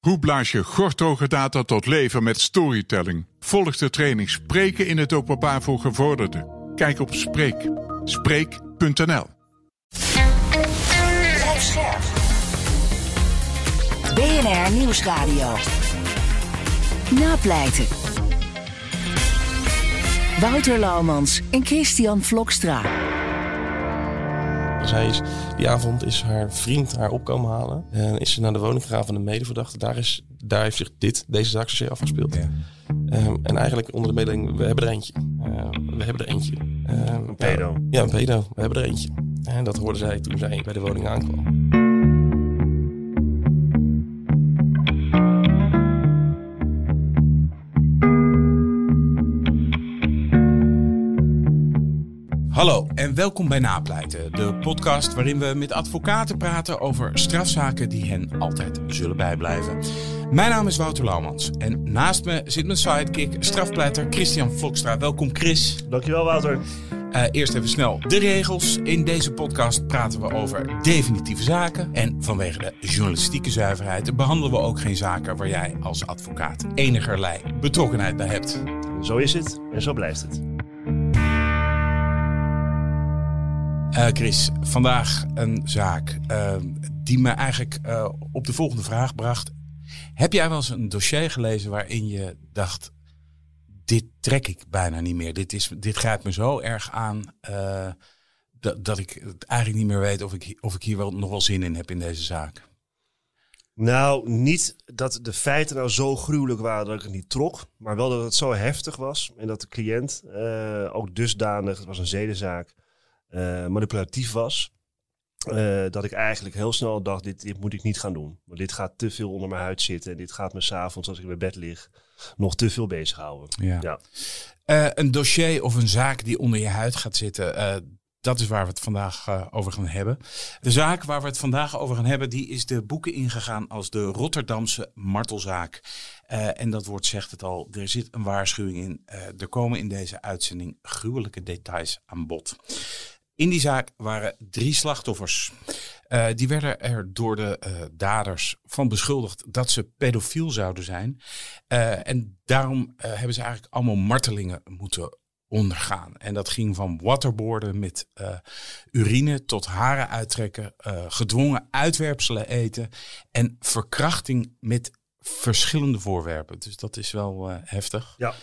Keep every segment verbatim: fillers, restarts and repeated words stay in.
Hoe blaas je gorthoge data tot leven met storytelling? Volg de training Spreken in het openbaar voor gevorderden. Kijk op Spreek. Spreek punt n l. Blijf scherp. B N R Nieuwsradio. Napleiten. Wouter Laumans en Christian Vlokstra. Zij is, die avond is haar vriend haar opkomen halen. En is ze naar de woning gegaan van de medeverdachte. Daar, is, daar heeft zich dit, deze zaak zozeer afgespeeld. Ja. Um, en eigenlijk onder de mededeling, we hebben er eentje. Uh, we hebben er eentje. Uh, een pedo. Uh, ja, een pedo. We hebben er eentje. En dat hoorde zij toen zij bij de woning aankwam. Hallo en welkom bij Napleiten, de podcast waarin we met advocaten praten over strafzaken die hen altijd zullen bijblijven. Mijn naam is Wouter Laumans en naast me zit mijn sidekick, strafpleiter Christian Vlokstra. Welkom Chris. Dankjewel Wouter. Uh, eerst even snel de regels. In deze podcast praten we over definitieve zaken. En vanwege de journalistieke zuiverheid behandelen we ook geen zaken waar jij als advocaat enigerlei betrokkenheid bij hebt. Zo is het en zo blijft het. Uh, Chris, vandaag een zaak uh, die me eigenlijk uh, op de volgende vraag bracht. Heb jij wel eens een dossier gelezen waarin je dacht, dit trek ik bijna niet meer. Dit, is, dit grijpt me zo erg aan uh, dat, dat ik het eigenlijk niet meer weet of ik, of ik hier wel, nog wel zin in heb in deze zaak. Nou, niet dat de feiten nou zo gruwelijk waren dat ik het niet trok. Maar wel dat het zo heftig was en dat de cliënt uh, ook dusdanig, het was een zedenzaak, Uh, manipulatief was, uh, dat ik eigenlijk heel snel dacht, dit, dit moet ik niet gaan doen. Want dit gaat te veel onder mijn huid zitten en dit gaat me 's avonds als ik in mijn bed lig nog te veel bezighouden. Ja. Ja. Uh, een dossier of een zaak die onder je huid gaat zitten, uh, dat is waar we het vandaag uh, over gaan hebben. De zaak waar we het vandaag over gaan hebben, die is de boeken ingegaan als de Rotterdamse martelzaak. Uh, en dat woord zegt het al, er zit een waarschuwing in. Uh, er komen in deze uitzending gruwelijke details aan bod. In die zaak waren drie slachtoffers. Uh, die werden er door de uh, daders van beschuldigd dat ze pedofiel zouden zijn. Uh, en daarom uh, hebben ze eigenlijk allemaal martelingen moeten ondergaan. En dat ging van waterboarden met uh, urine tot haren uittrekken, uh, gedwongen uitwerpselen eten en verkrachting met verschillende voorwerpen. Dus dat is wel uh, heftig. Ja.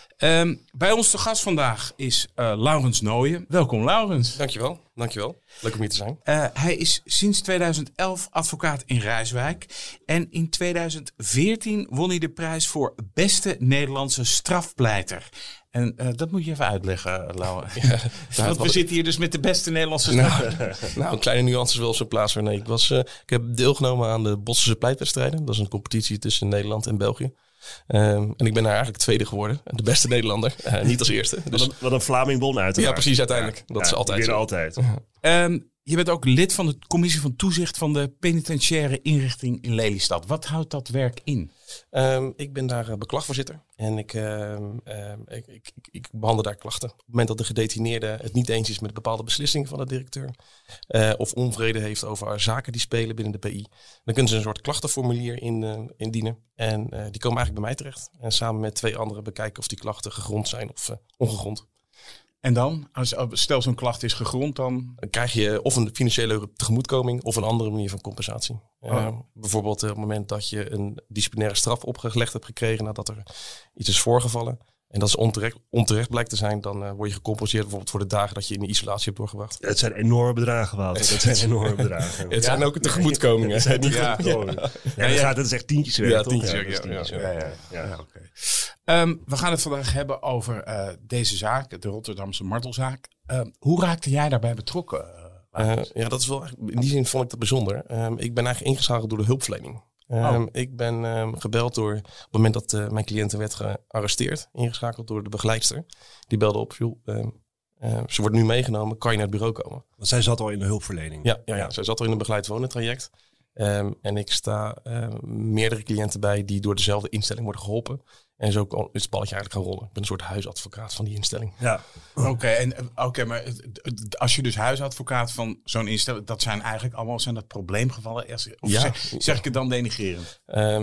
Um, bij ons te gast vandaag is uh, Laurens Nooyen. Welkom Laurens. Dankjewel, dankjewel. Leuk om hier te zijn. Uh, hij is sinds tweeduizend elf advocaat in Rijswijk. En in tweeduizend veertien won hij de prijs voor beste Nederlandse strafpleiter. En uh, dat moet je even uitleggen, Laurens. Ja, nou, Want we was... zitten hier dus met de beste Nederlandse strafpleiter. Nou, nou, een kleine nuances wel op zijn plaats. Nee, ik, was, uh, ik heb deelgenomen aan de Bossense pleitwedstrijden. Dat is een competitie tussen Nederland en België. Um, en ik ben daar eigenlijk tweede geworden. De beste Nederlander. Uh, niet als eerste. Dus... Wat, een, wat een Vlaming won uiteraard. Ja, precies, uiteindelijk. Ja, dat ja, is altijd zo. altijd. Um, je bent ook lid van de commissie van toezicht van de penitentiaire inrichting in Lelystad. Wat houdt dat werk in? Um, ik ben daar uh, beklagvoorzitter. En ik, uh, um, ik, ik, ik, ik behandel daar klachten. Op het moment dat de gedetineerde het niet eens is met bepaalde beslissingen van de directeur. Uh, of onvrede heeft over zaken die spelen binnen de P I. Dan kunnen ze een soort klachtenformulier in, uh, indienen. En uh, die komen eigenlijk bij mij terecht. En samen met twee anderen bekijken of die klachten gegrond zijn of uh, ongegrond. En dan, als, stel zo'n klacht is gegrond, dan... Dan krijg je of een financiële tegemoetkoming of een andere manier van compensatie. Oh. Uh, bijvoorbeeld op het moment dat je een disciplinaire straf opgelegd hebt gekregen nadat er iets is voorgevallen. En dat is onterecht, onterecht blijkt te zijn, dan uh, word je gecompenseerd bijvoorbeeld voor de dagen dat je in de isolatie hebt doorgebracht. Het zijn enorme bedragen, Wouter. Het zijn enorme bedragen. Het zijn ja. ook tegemoetkomingen. Het zijn niet ja. tegemoetkomingen. Ja, ja, ja. ja, dat is echt tientjes werk, ja, toch? Tientjes ja, werk, ja, tientjes ja, werk. ja, ja, ja. ja okay. um, we gaan het vandaag hebben over uh, deze zaak, de Rotterdamse martelzaak. Uh, hoe raakte jij daarbij betrokken? Uh, ja, dat is wel, in die zin vond ik dat bijzonder. Um, ik ben eigenlijk ingeschakeld door de hulpverlening. Um, oh. Ik ben um, gebeld door, op het moment dat uh, mijn cliënten werd gearresteerd, ingeschakeld door de begeleidster. Die belde op, joh, um, uh, ze wordt nu meegenomen, kan je naar het bureau komen? Want zij zat al in de hulpverlening. Ja, ja, ja. zij zat al in een begeleid wonentraject. Um, en ik sta uh, meerdere cliënten bij die door dezelfde instelling worden geholpen. En zo is het balletje eigenlijk gaan rollen. Ik ben een soort huisadvocaat van die instelling. Ja, oké. Okay, en oké, okay, maar als je dus huisadvocaat van zo'n instelling, dat zijn eigenlijk allemaal zijn dat probleemgevallen? Of ja. zeg, zeg ik het dan denigrerend? Um,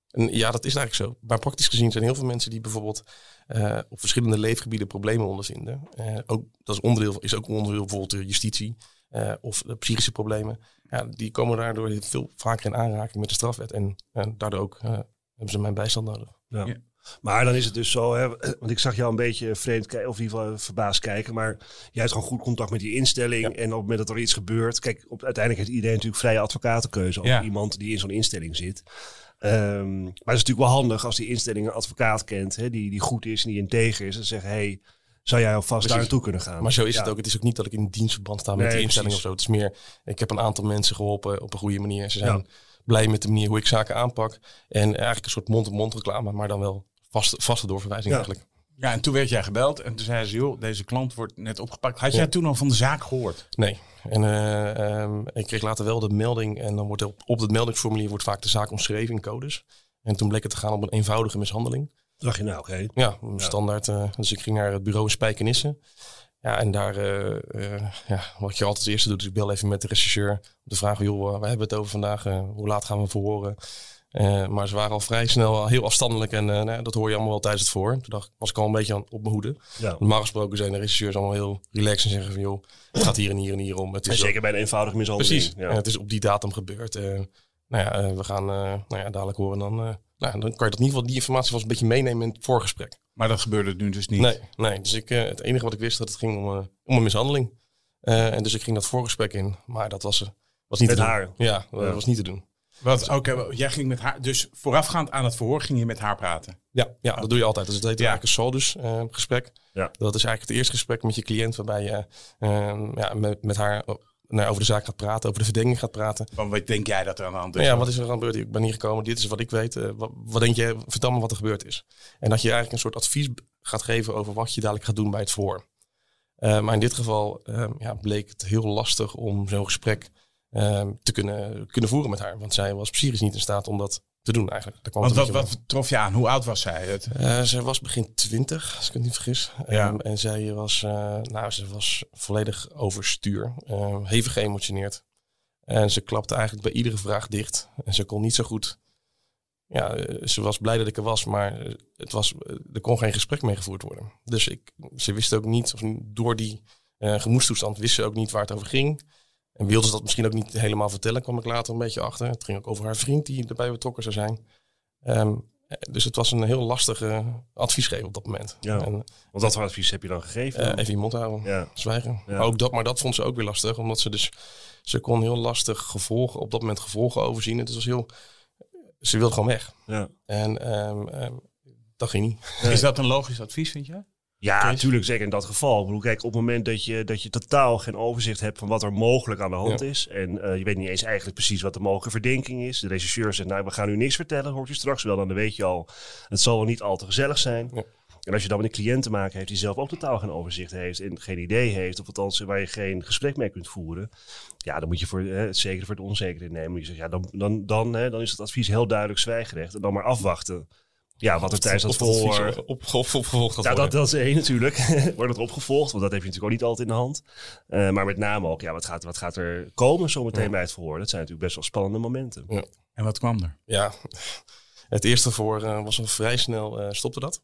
En ja, dat is eigenlijk zo. Maar praktisch gezien zijn heel veel mensen die bijvoorbeeld uh, op verschillende leefgebieden problemen ondervinden. Uh, ook, dat is, onderdeel, is ook onderdeel bijvoorbeeld de justitie uh, of de psychische problemen. Ja, die komen daardoor veel vaker in aanraking met de strafwet. En, en daardoor ook uh, hebben ze mijn bijstand nodig. Ja. Ja. Maar dan is het dus zo, hè, want ik zag jou een beetje vreemd kijken, of in ieder geval verbaasd kijken. Maar jij hebt gewoon goed contact met die instelling. Ja. En op het moment dat er iets gebeurt, kijk, op, uiteindelijk heeft iedereen natuurlijk vrije advocatenkeuze. Ook ja. iemand die in zo'n instelling zit. Um, maar het is natuurlijk wel handig als die instelling een advocaat kent, hè, die, die goed is en die integer is. En zeggen, hey, zou jij alvast daar naartoe kunnen gaan? Maar zo is ja. het ook. Het is ook niet dat ik in dienstverband sta met nee, die instelling precies. of zo. Het is meer, ik heb een aantal mensen geholpen op een goede manier. Ze zijn Ja. blij met de manier hoe ik zaken aanpak. En eigenlijk een soort mond-op-mond reclame, maar dan wel vaste, vaste doorverwijzing Ja. eigenlijk. Ja, en toen werd jij gebeld en toen zei ze, joh, deze klant wordt net opgepakt. Had Ja. jij toen al van de zaak gehoord? Nee. En uh, um, ik kreeg later wel de melding. En dan wordt op, op het meldingsformulier wordt vaak de zaak omschreven in codes. En toen bleek het te gaan om een eenvoudige mishandeling. Dacht je nou, oké. Okay. Ja, een Ja. standaard. Uh, dus ik ging naar het bureau in Spijkenisse. Ja, en daar, uh, uh, ja, wat je altijd als eerste doet, is ik bel even met de rechercheur. Om te vragen, joh, uh, waar hebben we het over vandaag? Uh, hoe laat gaan we verhoren? Uh, maar ze waren al vrij snel al heel afstandelijk. En uh, nou, dat hoor je allemaal wel tijdens het verhoor. Toen dacht, was ik al een beetje aan, op mijn hoede. Ja. Normaal gesproken zijn de rechercheurs allemaal heel relaxed en zeggen van, joh, het gaat hier en hier en hier om. Het is En zeker bij een eenvoudige mishandeling. Precies. Ja. En het is op die datum gebeurd. Uh, nou ja, uh, we gaan uh, nou ja, dadelijk horen. Dan, uh, nou, dan kan je dat in ieder geval, die informatie was een beetje meenemen in het voorgesprek. Maar dat gebeurde nu dus niet. Nee, nee. Dus ik, uh, het enige wat ik wist, dat het ging om, uh, om een mishandeling. Uh, en dus ik ging dat voorgesprek in. Maar dat was, uh, was niet Met te doen. haar? Ja, dat Ja. was niet te doen. Wat? Oké, okay, jij ging met haar, dus voorafgaand aan het verhoor ging je met haar praten? Ja, ja, dat doe je altijd. Dus het heet Ja. eigenlijk een SALDUS uh, gesprek. Ja. Dat is eigenlijk het eerste gesprek met je cliënt, waarbij je uh, ja, met, met haar uh, nou, over de zaak gaat praten, over de verdenking gaat praten. Van wat denk jij dat er aan de hand is? Ja, wat is er aan gebeurd? Ik ben hier gekomen, dit is wat ik weet. Uh, wat, wat denk je, vertel me wat er gebeurd is. En dat je eigenlijk een soort advies gaat geven over wat je dadelijk gaat doen bij het verhoor. Uh, maar in dit geval uh, ja, bleek het heel lastig om zo'n gesprek uh, te kunnen, kunnen voeren met haar. Want zij was psychisch niet in staat om dat te doen eigenlijk. Daar kwam Want het wat, een beetje wat trof je aan? Hoe oud was zij? Het? Uh, zij was begin twintig, als ik het niet vergis. Ja. Um, en zij was, uh, nou, ze was volledig overstuur. Uh, hevig geëmotioneerd. En ze klapte eigenlijk bij iedere vraag dicht. En ze kon niet zo goed... Ja, uh, ze was blij dat ik er was, maar het was, uh, er kon geen gesprek mee gevoerd worden. Dus ik, ze wist ook niet, of door die uh, gemoedstoestand wist ze ook niet waar het over ging. En wilde ze dat misschien ook niet helemaal vertellen, kwam ik later een beetje achter. Het ging ook over haar vriend die erbij betrokken zou zijn. Um, dus het was een heel lastige adviesgever op dat moment. Ja. En, Want wat voor advies heb je dan gegeven? uh, even je mond houden, Ja. zwijgen. Ja. Maar, ook dat, maar dat vond ze ook weer lastig, omdat ze dus... Ze kon heel lastig gevolgen, op dat moment gevolgen overzien. Het was heel... Ze wilde gewoon weg. Ja. En um, um, dat ging niet. Nee. Is dat een logisch advies, vind je? Ja, Chris? natuurlijk, zeker in dat geval. Ik bedoel, kijk, op het moment dat je, dat je totaal geen overzicht hebt van wat er mogelijk aan de hand Ja. is. En uh, je weet niet eens eigenlijk precies wat de mogelijke verdenking is. De rechercheur zegt, nou, we gaan u niks vertellen, hoort u straks wel. Dan weet je al, het zal wel niet al te gezellig zijn. Ja. En als je dan met een cliënt te maken heeft die zelf ook totaal geen overzicht heeft en geen idee heeft, of althans waar je geen gesprek mee kunt voeren, ja, dan moet je voor hè, het zekere voor het onzekere nemen. Je zegt, ja, dan, dan, dan, hè, dan is het advies heel duidelijk zwijgrecht en dan maar afwachten. Ja, wat er tijdens dat verhoor... Op, op, opgevolgd gaat Ja, dat, worden. dat is één natuurlijk. Wordt het opgevolgd, want dat heb je natuurlijk ook niet altijd in de hand. Uh, maar met name ook, ja, wat gaat, wat gaat er komen zometeen Ja. bij het verhoor? Dat zijn natuurlijk best wel spannende momenten. Ja. En wat kwam er? Ja, het eerste voor uh, was al vrij snel, uh, stopte dat.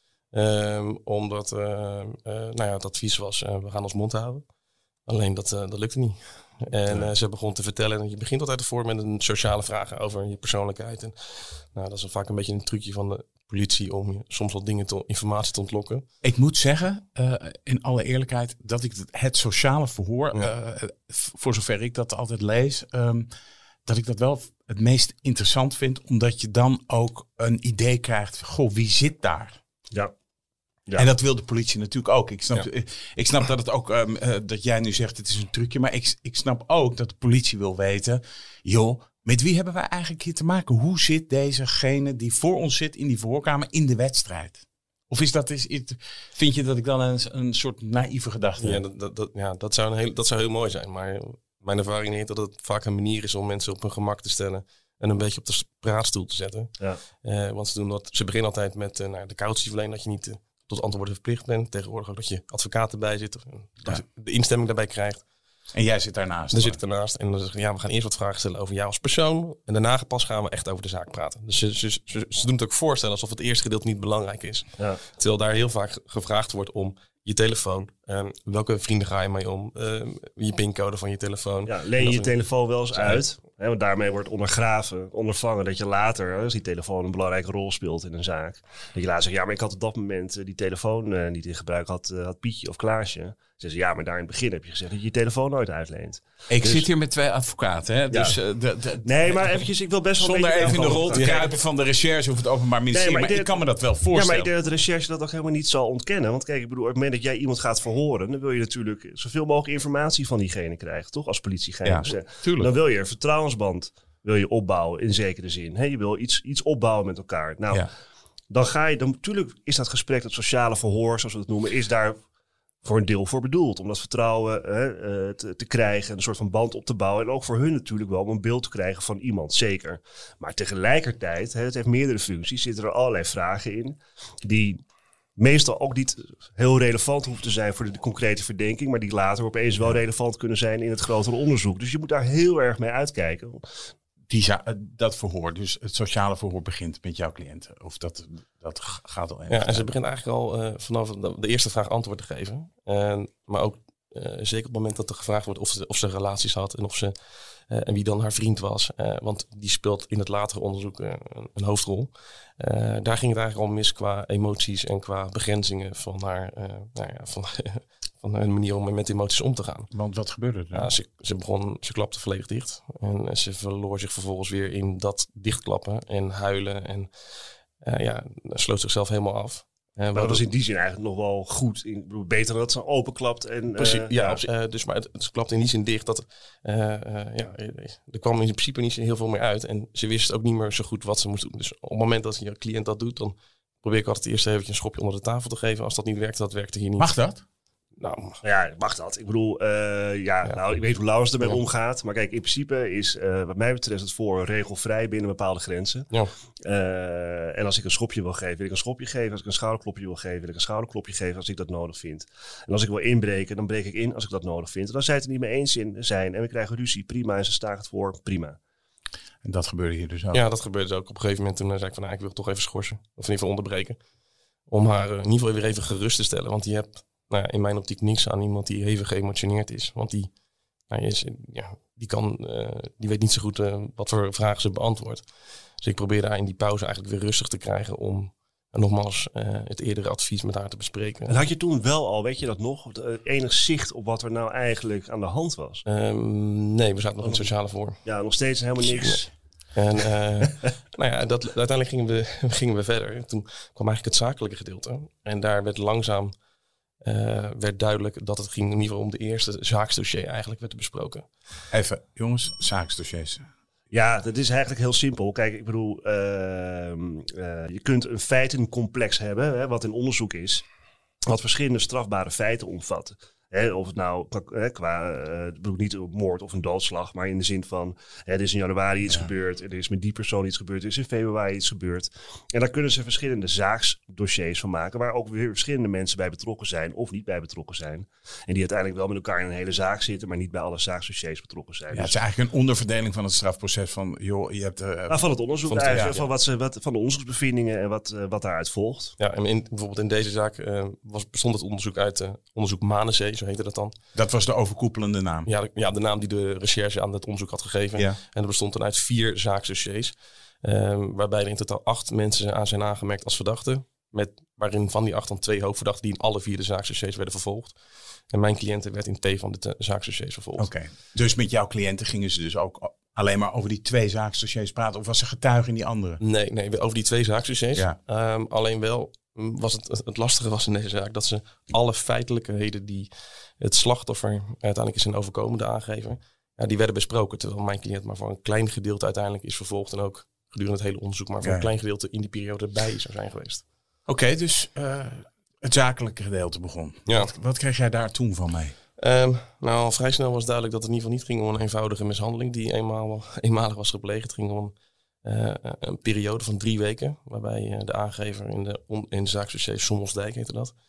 Um, omdat uh, uh, nou ja, het advies was, uh, we gaan ons mond houden. Alleen dat, uh, dat lukte niet. En uh, ze begon te vertellen, en je begint altijd ervoor met een sociale vragen over je persoonlijkheid. En, nou, dat is vaak een beetje een trucje van de politie om je soms wat dingen, te, informatie te ontlokken. Ik moet zeggen, uh, in alle eerlijkheid, dat ik het, het sociale verhoor, Ja. uh, voor zover ik dat altijd lees, um, dat ik dat wel het meest interessant vind. Omdat je dan ook een idee krijgt van, goh, wie zit daar? Ja. Ja. En dat wil de politie natuurlijk ook. Ik snap, Ja. ik snap dat het ook um, uh, dat jij nu zegt het is een trucje, maar ik, ik snap ook dat de politie wil weten, joh, met wie hebben wij eigenlijk hier te maken? Hoe zit dezegene die voor ons zit in die verhoorkamer in de wedstrijd? Of is dat is, vind je dat ik dan een, een soort naïeve gedachte Ja, heb? dat, dat, dat, ja dat, zou een heel, dat zou heel mooi zijn. Maar mijn ervaring is dat het vaak een manier is om mensen op hun gemak te stellen en een beetje op de praatstoel te zetten. Ja. Uh, want ze, doen dat, ze beginnen altijd met uh, nou, de cautie verlenen, dat je niet uh, tot antwoorden verplicht bent. Tegenwoordig ook dat je advocaat erbij zit, of, uh, dat Ja. je de instemming daarbij krijgt. En jij zit daarnaast? Daar zit ik daarnaast. En dan zeg ik, ja, we gaan eerst wat vragen stellen over jou als persoon. En daarna pas gaan we echt over de zaak praten. Dus ze, ze, ze, ze doen het ook voorstellen alsof het eerste gedeelte niet belangrijk is. Ja. Terwijl daar heel vaak gevraagd wordt om je telefoon. Um, welke vrienden ga je mee om? Um, je pincode van je telefoon. Ja, leen je je een... telefoon wel eens uit. Hè, want daarmee wordt ondergraven, ondervangen dat je later, als die telefoon een belangrijke rol speelt in een zaak. Dat je later zegt, ja, maar ik had op dat moment uh, die telefoon uh, niet in gebruik. Had, uh, had Pietje of Klaasje. Ze zeggen, ja, maar daar in het begin heb je gezegd dat je je telefoon nooit uitleent. Ik dus... zit hier met twee advocaten. Hè? Dus, ja. uh, de, de, nee, maar eventjes, ik wil best wel zonder een even in de rol te gaan. kruipen van de recherche of het Openbaar Ministerie. Nee, maar, maar ik, ik kan me dat wel voorstellen. Ja, maar ik denk dat de recherche dat ook helemaal niet zal ontkennen. Want kijk, ik bedoel, op het moment dat jij iemand gaat verhoren, dan wil je natuurlijk zoveel mogelijk informatie van diegene krijgen, toch? Als politiegeheim. Ja, tuurlijk. Dan wil je een vertrouwensband wil je opbouwen in zekere zin. He, je wil iets, iets opbouwen met elkaar. Nou, ja. dan ga je, dan natuurlijk is dat gesprek, dat sociale verhoor, zoals we het noemen, is daar voor een deel voor bedoeld. Om dat vertrouwen hè, te, te krijgen, een soort van band op te bouwen. En ook voor hun natuurlijk wel om een beeld te krijgen van iemand, zeker. Maar tegelijkertijd, hè, het heeft meerdere functies, zitten er allerlei vragen in die meestal ook niet heel relevant hoeven te zijn voor de, de concrete verdenking, maar die later opeens wel relevant kunnen zijn in het grotere onderzoek. Dus je moet daar heel erg mee uitkijken. Die za- dat verhoor, dus het sociale verhoor begint met jouw cliënten. Of dat, dat gaat al even. Ja, en ze begint eigenlijk al uh, vanaf de, de eerste vraag antwoord te geven. Uh, maar ook uh, zeker op het moment dat er gevraagd wordt of ze, of ze relaties had en of ze uh, en wie dan haar vriend was. Uh, want die speelt in het latere onderzoek uh, een, een hoofdrol. Uh, daar ging het eigenlijk al mis qua emoties en qua begrenzingen van haar, uh, nou ja, van, van hun manier om met emoties om te gaan. Want wat gebeurde er? Ja, ze, ze begon, ze klapte volledig dicht en ze verloor zich vervolgens weer in dat dichtklappen en huilen en uh, ja, sloot zichzelf helemaal af. Uh, maar dat was in die zin eigenlijk nog wel goed. In, beter dan dat ze openklapt. En, Precies, uh, ja, ja. Uh, dus, maar het, het klapte in die zin dicht dat uh, uh, ja, er kwam in principe niet zo heel veel meer uit. En ze wist ook niet meer zo goed wat ze moest doen. Dus op het moment dat je cliënt dat doet, dan probeer ik altijd eerst even een schopje onder de tafel te geven. Als dat niet werkt, dat werkte hier niet. Mag dat? Nou, ja, mag dat. Ik bedoel, uh, ja, ja, nou, ik weet hoe Laurens ermee ja. omgaat. Maar kijk, in principe is uh, wat mij betreft het voor regelvrij binnen bepaalde grenzen. Ja. Uh, en als ik een schopje wil geven, wil ik een schopje geven. Als ik een schouderklopje wil geven, wil ik een schouderklopje geven als ik dat nodig vind. En als ik wil inbreken, dan breek ik in als ik dat nodig vind. En als zij het er niet mee eens in zijn en we krijgen ruzie, prima. En ze staat het voor, prima. En dat gebeurde hier dus ook? Ja, dat gebeurde ook. Op een gegeven moment toen zei ik van, nou, ik wil toch even schorsen. Of in ieder geval onderbreken. Om haar uh, in ieder geval weer even gerust te stellen. Want je hebt nou ja, in mijn optiek niks aan iemand die hevig geëmotioneerd is. Want die, nou, is, ja, die, kan, uh, die weet niet zo goed uh, wat voor vragen ze beantwoordt. Dus ik probeer daar in die pauze eigenlijk weer rustig te krijgen om uh, nogmaals uh, het eerdere advies met haar te bespreken. En had je toen wel al, weet je dat nog, enig zicht op wat er nou eigenlijk aan de hand was? Um, nee, we zaten nog in het sociale voor. Ja, nog steeds helemaal niks. En uh, nou ja, dat, uiteindelijk gingen we, gingen we verder. Toen kwam eigenlijk het zakelijke gedeelte. En daar werd langzaam Uh, werd duidelijk dat het ging in ieder geval om de eerste zaaksdossier eigenlijk werd besproken. Even, jongens, zaaksdossiers. Ja, dat is eigenlijk heel simpel. Kijk, ik bedoel, uh, uh, je kunt een feitencomplex hebben, hè, wat in onderzoek is, wat verschillende strafbare feiten omvat. Hè, of het nou hè, qua, uh, ik bedoel niet een moord of een doodslag, maar in de zin van, hè, er is in januari iets ja. gebeurd, er is met die persoon iets gebeurd, er is in februari iets gebeurd. En daar kunnen ze verschillende zaaksdossiers van maken, waar ook weer verschillende mensen bij betrokken zijn of niet bij betrokken zijn. En die uiteindelijk wel met elkaar in een hele zaak zitten, maar niet bij alle zaaksdossiers betrokken zijn. Ja, het is eigenlijk een onderverdeling van het strafproces van, joh, je hebt... Uh, nou, van het onderzoek van, eigenlijk, ja, van, wat ze, wat, van de onderzoeksbevindingen en wat, uh, wat daaruit volgt. Ja, en in, bijvoorbeeld in deze zaak uh, was, bestond het onderzoek uit uh, onderzoek Manenzee, zo heette dat dan. Dat was de overkoepelende naam? Ja, de, ja, de naam die de recherche aan het onderzoek had gegeven. Ja. En dat bestond dan uit vier zaaksdossiers. Um, waarbij er in totaal acht mensen aan zijn aangemerkt als verdachten. Met, waarin van die acht dan twee hoofdverdachten die in alle vier de zaaksdossiers werden vervolgd. En mijn cliënten werd in twee van de zaaksdossiers vervolgd. Oké, okay. Dus met jouw cliënten gingen ze dus ook alleen maar over die twee zaaksdossiers praten? Of was er getuige in die andere? Nee, nee, over die twee zaaksdossiers. Ja. Um, alleen wel was het, het lastige was in deze zaak dat ze alle feitelijkheden die het slachtoffer uiteindelijk is een overkomende aangeven, ja, die werden besproken. Terwijl mijn cliënt maar voor een klein gedeelte uiteindelijk is vervolgd en ook gedurende het hele onderzoek maar voor ja. een klein gedeelte in die periode bij zou zijn geweest. Oké, okay, dus uh, het zakelijke gedeelte begon. Ja. Wat, wat kreeg jij daar toen van mee? Um, nou, al vrij snel was duidelijk dat het in ieder geval niet ging om een eenvoudige mishandeling die eenmaal, eenmalig was gepleegd. Het ging om uh, een periode van drie weken, waarbij uh, de aangever in de, on, in de zaaksdossier Sommelsdijk heette dat,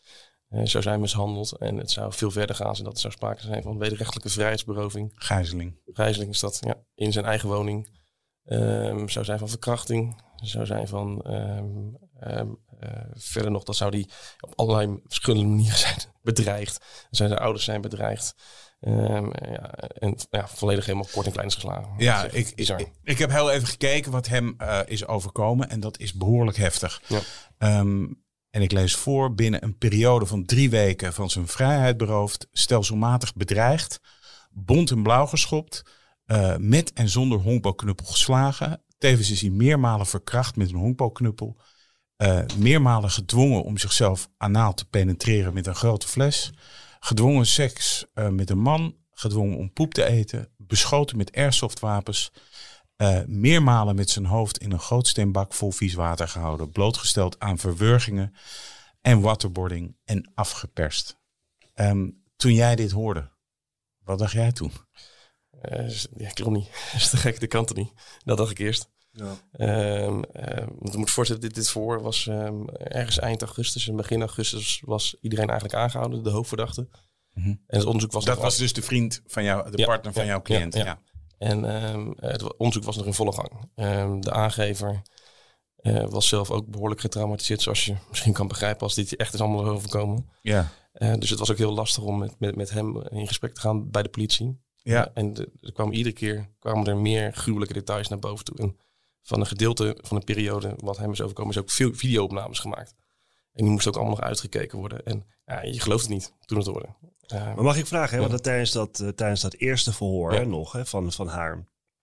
uh, zou zijn mishandeld. En het zou veel verder gaan. Zodat er zou sprake zijn van wederrechtelijke vrijheidsberoving. Gijzeling. Gijzeling is dat, ja, in zijn eigen woning. Um, zou zijn van verkrachting. Zou zijn van... Um, um, uh, verder nog, dat zou die op allerlei verschillende manieren zijn bedreigd. Zijn zijn ouders zijn bedreigd. Um, ja, en ja, volledig helemaal kort en klein is geslagen. Ja, ik, ik, ik heb heel even gekeken wat hem uh, is overkomen. En dat is behoorlijk heftig. Ja. Um, en ik lees voor, binnen een periode van drie weken van zijn vrijheid beroofd, stelselmatig bedreigd, bont en blauw geschopt, uh, met en zonder honkbalknuppel geslagen. Tevens is hij meermalen verkracht met een honkbalknuppel. Uh, meermalen gedwongen om zichzelf anaal te penetreren met een grote fles. Gedwongen seks uh, met een man. Gedwongen om poep te eten. Beschoten met airsoftwapens. Uh, meermalen met zijn hoofd in een gootsteenbak vol vies water gehouden. Blootgesteld aan verwurgingen en waterboarding en afgeperst. Um, toen jij dit hoorde, wat dacht jij toen? Uh, ja, klopt niet. Dat is te gek, de kant er niet. Dat dacht ik eerst. Ja. Um, um, want je moet voorstellen, dit, dit verhoor was um, ergens eind augustus en begin augustus was iedereen eigenlijk aangehouden, de hoofdverdachte. Mm-hmm. En het onderzoek was dat nog was af. dus de vriend van jou, de ja, partner van ja, jouw cliënt. Ja, ja. Ja. En um, het onderzoek was nog in volle gang. Um, de aangever uh, was zelf ook behoorlijk getraumatiseerd, zoals je misschien kan begrijpen als dit echt is allemaal overkomen. Ja. Uh, dus het was ook heel lastig om met, met, met hem in gesprek te gaan bij de politie. Ja. Uh, en de, er kwamen iedere keer kwamen er meer gruwelijke details naar boven toe. En van een gedeelte van een periode wat hem is overkomen, is ook veel videoopnames gemaakt. En die moesten ook allemaal nog uitgekeken worden. En ja, je gelooft het niet toen het hoorde. Uh, maar mag ik vragen, hè, ja. want dat tijdens, dat, uh, tijdens dat eerste verhoor ja. hè, nog hè, van, van haar...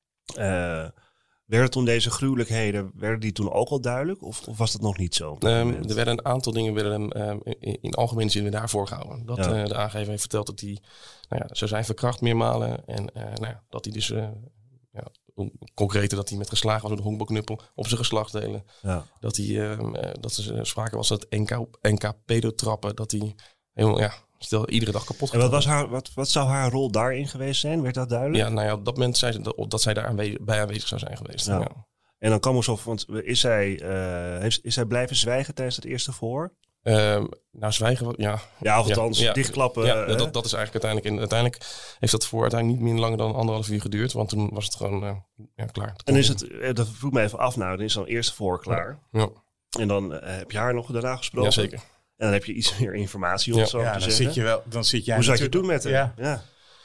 Uh, werden toen deze gruwelijkheden, werden die toen ook al duidelijk? Of, of was dat nog niet zo? Um, er werden een aantal dingen werden hem um, in, in algemene zin weer daarvoor gehouden. Dat ja. uh, de aangever heeft verteld dat hij nou ja, zou zijn verkracht meermalen. En uh, nou ja, dat hij dus... Uh, ja, concreter dat hij met geslagen was door de honkbalknuppel op zijn geslachtsdelen. Ja. Dat hij uh, dat er sprake was dat N K, N K pedotrappen, dat hij helemaal ja, stel iedere dag kapot En wat was haar, wat, wat zou haar rol daarin geweest zijn? Werd dat duidelijk? Ja, nou ja, op dat moment zei ze dat, dat zij daar aanwezig, bij aanwezig zou zijn geweest. Ja. Ja. En dan kan we zo, want is zij, uh, is, is zij blijven zwijgen tijdens het eerste verhoor? Um, nou, zwijgen, ja. Ja, of althans, ja, dichtklappen. Ja, dat, dat is eigenlijk uiteindelijk... En uiteindelijk heeft dat voor uiteindelijk niet meer langer dan anderhalf uur geduurd. Want toen was het gewoon uh, ja, klaar. En is het, dat vroeg me even af, nou, dan is dan eerste verhoor klaar. Ja. En dan uh, heb je haar nog daarna gesproken? Jazeker. En dan heb je iets meer informatie om ja. zo ja, te dan zeggen. Zit je wel, dan zit jij Hoe zat je toen met haar? Ja. ja.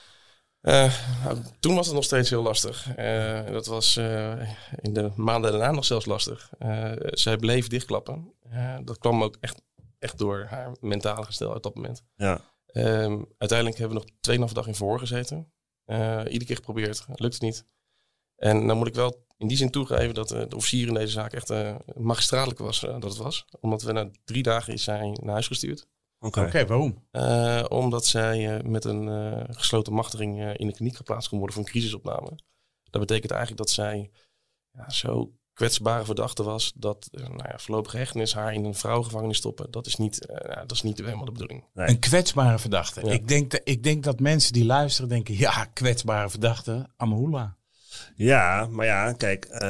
Uh, nou, toen was het nog steeds heel lastig. Uh, dat was uh, in de maanden daarna nog zelfs lastig. Uh, zij bleef dichtklappen. Uh, dat kwam ook echt, echt door haar mentale gestel uit dat moment. Ja. Um, uiteindelijk hebben we nog tweeënhalve dag in verhoor gezeten. Uh, iedere keer geprobeerd, lukt niet. En dan moet ik wel in die zin toegeven dat uh, de officier in deze zaak echt uh, magistraallijk was uh, dat het was. Omdat we na drie dagen is zij naar huis gestuurd. Oké, okay. okay, waarom? Uh, omdat zij uh, met een uh, gesloten machtiging uh, in de kliniek geplaatst kon worden voor een crisisopname. Dat betekent eigenlijk dat zij ja, zo kwetsbare verdachte was dat uh, nou ja, voorlopige hechtenis haar in een vrouwengevangenis stoppen. Dat is niet, uh, ja, dat is niet helemaal de bedoeling. Nee. Een kwetsbare verdachte. Ja. Ik, denk de, ik denk dat mensen die luisteren denken, ja, kwetsbare verdachte, Amahula. Ja, maar ja, kijk, uh,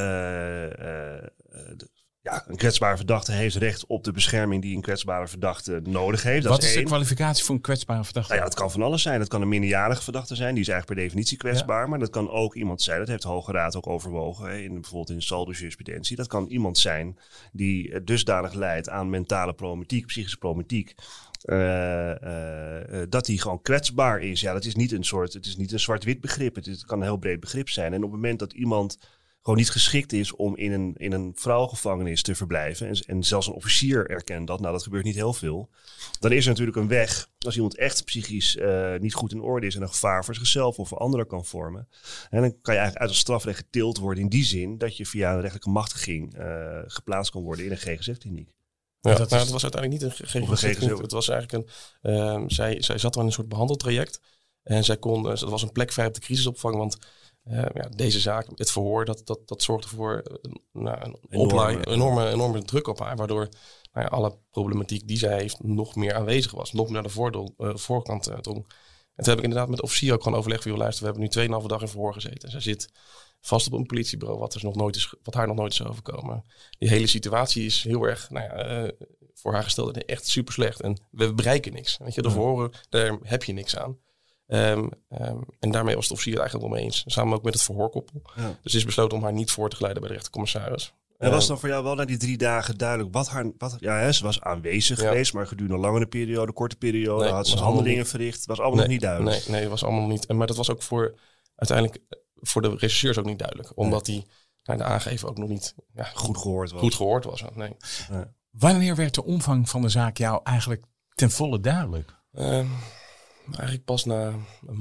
uh, de, ja, een kwetsbare verdachte heeft recht op de bescherming die een kwetsbare verdachte nodig heeft. Dat Wat is, is de één. kwalificatie voor een kwetsbare verdachte? Nou ja, dat kan van alles zijn. Dat kan een minderjarige verdachte zijn. Die is eigenlijk per definitie kwetsbaar. Ja. Maar dat kan ook iemand zijn. Dat heeft de Hoge Raad ook overwogen. Hè, in, bijvoorbeeld in de saldo-jurisprudentie. Dat kan iemand zijn die dusdanig leidt aan mentale problematiek, psychische problematiek. Uh, uh, uh, dat hij gewoon kwetsbaar is. Ja, dat is niet een soort. Het is niet een zwart-wit begrip. Het, is, het kan een heel breed begrip zijn. En op het moment dat iemand gewoon niet geschikt is om in een, in een vrouwengevangenis te verblijven. En, en zelfs een officier erkent dat. Nou, dat gebeurt niet heel veel. Dan is er natuurlijk een weg. Als iemand echt psychisch uh, niet goed in orde is en een gevaar voor zichzelf of voor anderen kan vormen. En dan kan je eigenlijk uit het strafrecht getild worden in die zin dat je via een rechtelijke machtiging uh, geplaatst kan worden in een G G Z-kliniek. Ja, dat, nou, dat was uiteindelijk niet een G G Z. Het was eigenlijk een. Uh, zij, zij zat wel in een soort behandeltraject. En zij kon. Uh, dat was een plek vrij op de crisisopvang. Want uh, ja, deze zaak, het verhoor, dat, dat, dat zorgde voor uh, nou, een enorme, oplaai, enorme, enorme druk op haar. Waardoor nou ja, alle problematiek die zij heeft nog meer aanwezig was. Nog meer naar de voordeel, uh, voorkant uh, drong. En toen heb ik inderdaad met de officier ook gewoon overlegd. Joh, luister, we hebben nu tweeënhalve dag in verhoor gezeten. Zij zit vast op een politiebureau, wat, is nog nooit is, wat haar nog nooit is overkomen. Die hele situatie is heel erg nou ja, uh, voor haar gestelde echt super slecht. En we bereiken niks. Weet je, de verhoren, daar heb je niks aan. Um, um, en daarmee was de officier het eigenlijk wel mee eens. Samen ook met het verhoorkoppel. Ja. Dus is besloten om haar niet voor te geleiden bij de rechtercommissaris. En was dan voor jou wel na die drie dagen duidelijk wat haar... Wat, ja, hè, ze was aanwezig ja. geweest, maar gedurende een langere periode, korte periode, nee, had ze handelingen niet verricht. Was allemaal nee, nog niet duidelijk. Nee, nee, was allemaal nog niet. Maar dat was ook voor uiteindelijk voor de rechercheurs ook niet duidelijk. Omdat die naar de aangeven ook nog niet ja, goed gehoord was. Goed gehoord was. Nee. Nee. Wanneer werd de omvang van de zaak jou eigenlijk ten volle duidelijk? Uh, eigenlijk pas na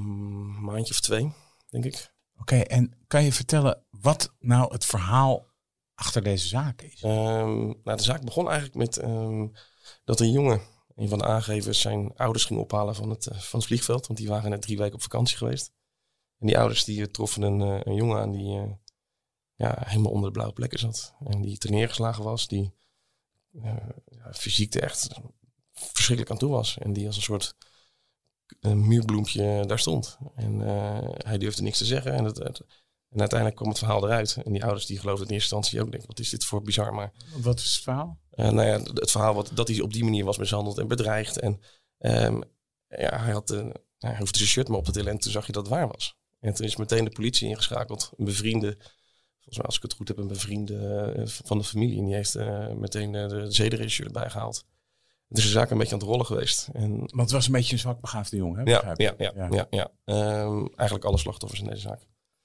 een maandje of twee, denk ik. Oké, okay, en kan je vertellen wat nou het verhaal achter deze zaak is? Um, nou, de zaak begon eigenlijk met um, dat een jongen, een van de aangevers, zijn ouders ging ophalen van het, uh, van het vliegveld. Want die waren net drie weken op vakantie geweest. En die ouders die uh, troffen een, uh, een jongen aan die uh, ja, helemaal onder de blauwe plekken zat. En die ter neergeslagen was. Die uh, ja, fysiek er echt verschrikkelijk aan toe was. En die als een soort uh, muurbloempje daar stond. En uh, hij durfde niks te zeggen. En, het, het, en uiteindelijk kwam het verhaal eruit. En die ouders die geloofden in eerste instantie ook. Denk, wat is dit voor bizar? Maar wat is het verhaal? Uh, nou ja, het verhaal wat, dat hij op die manier was mishandeld en bedreigd. En um, ja, hij, had, uh, hij hoefde zijn shirt maar op te tillen. En toen zag je dat het waar was. En toen is meteen de politie ingeschakeld. Een bevriende, volgens mij als ik het goed heb, een bevriende uh, van de familie. En die heeft uh, meteen uh, de zedenregisseur erbij gehaald. Dus de zaak een beetje aan het rollen geweest. En, Want het was een beetje een zwakbegaafde jongen, hè? Ja, ja, ja, ja. ja, ja. Um, eigenlijk alle slachtoffers in deze zaak.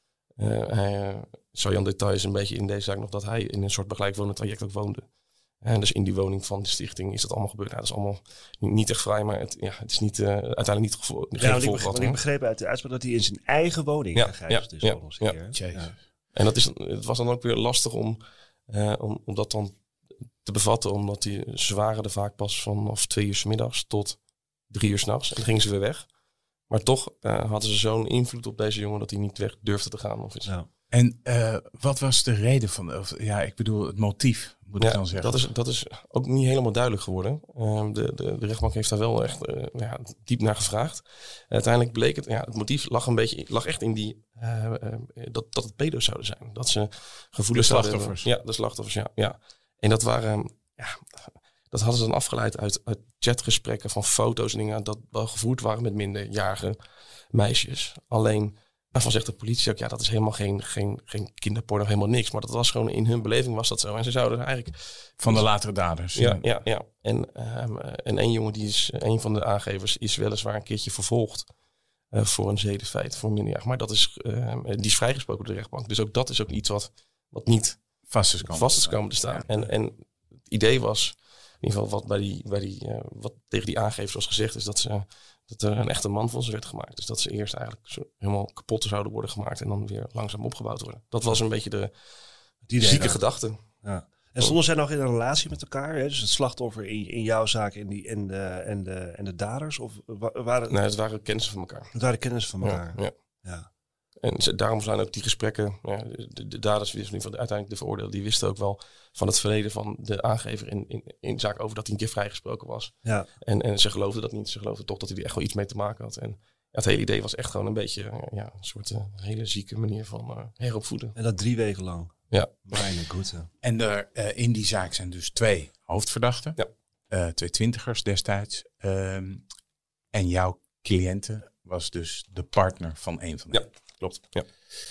Uh, hij uh, zou Jan details een beetje in deze zaak nog dat hij in een soort begeleidwonen traject ook woonde. En dus in die woning van de stichting is dat allemaal gebeurd. Nou, dat is allemaal niet echt vrij, maar het, ja, het is niet, uh, uiteindelijk niet gevo- geen ja, gevolg gehad. Ik begreep uit de uitspraak dat hij in zijn eigen woning ja, gegijzeld ja, is. Ja, eens ja, een ja. keer. Ja. En dat is, het was dan ook weer lastig om, uh, om, om dat dan te bevatten. Omdat die, ze waren er vaak pas vanaf twee uur 's middags tot drie uur 's nachts. En dan gingen ze weer weg. Maar toch uh, hadden ze zo'n invloed op deze jongen dat hij niet weg durfde te gaan. Of iets. Ja. En uh, wat was de reden van, of, ja, ik bedoel het motief, moet ja, ik dan zeggen. Dat is, dat is ook niet helemaal duidelijk geworden. Uh, de, de, de rechtbank heeft daar wel echt uh, ja, diep naar gevraagd. Uh, uiteindelijk bleek het, ja, het motief lag een beetje, lag echt in die, uh, uh, dat, dat het pedo's zouden zijn. Dat ze gevoelens de slachtoffers. Zouden, ja, de slachtoffers, ja. ja. En dat waren, ja, dat hadden ze dan afgeleid uit, uit chatgesprekken van foto's en dingen dat wel gevoerd waren met minderjarige meisjes. Alleen daarvan zegt de politie ook, ja, dat is helemaal geen, geen, geen kinderporno, helemaal niks. Maar dat was gewoon, in hun beleving was dat zo. En ze zouden eigenlijk... Van de latere daders. Ja, ja, ja. En, um, en één jongen, die is, een van de aangevers, is weliswaar een keertje vervolgd uh, voor een zedenfeit, voor minderjarig. Maar dat is, uh, die is vrijgesproken door de rechtbank. Dus ook dat is ook iets wat, wat niet vast is komen, vast is komen te staan. Ja. En, en het idee was, in ieder geval wat, bij die, bij die, uh, wat tegen die aangevers was gezegd, is dat ze... dat er een echte man van ze werd gemaakt. Dus dat ze eerst eigenlijk zo helemaal kapot zouden worden gemaakt en dan weer langzaam opgebouwd worden. Dat was een beetje de die zieke gedachte. Ja. En stonden zij nog in een relatie met elkaar? Hè? Dus het slachtoffer in, in jouw zaak en, die, en, de, en, de, en de daders? Of waren... Nee, het waren kennissen van elkaar. Het waren kennissen van elkaar. Ja, ja. ja. En ze, daarom zijn ook die gesprekken, ja, de, de daders, wisten van uiteindelijk de veroordeelde, die wisten ook wel van het verleden van de aangever in, in, in zaak over dat hij een keer vrijgesproken was. Ja. En, en ze geloofden dat niet. Ze geloofden toch dat hij er echt wel iets mee te maken had. En ja, het hele idee was echt gewoon een beetje ja, een soort uh, hele zieke manier van uh, heropvoeden. En dat drie weken lang. Ja. Mijn goede. En er, uh, in die zaak zijn dus twee hoofdverdachten. Ja. Uh, twee twintigers destijds. Um, en jouw cliënte was dus de partner van een van hen. Ja. Klopt, ja.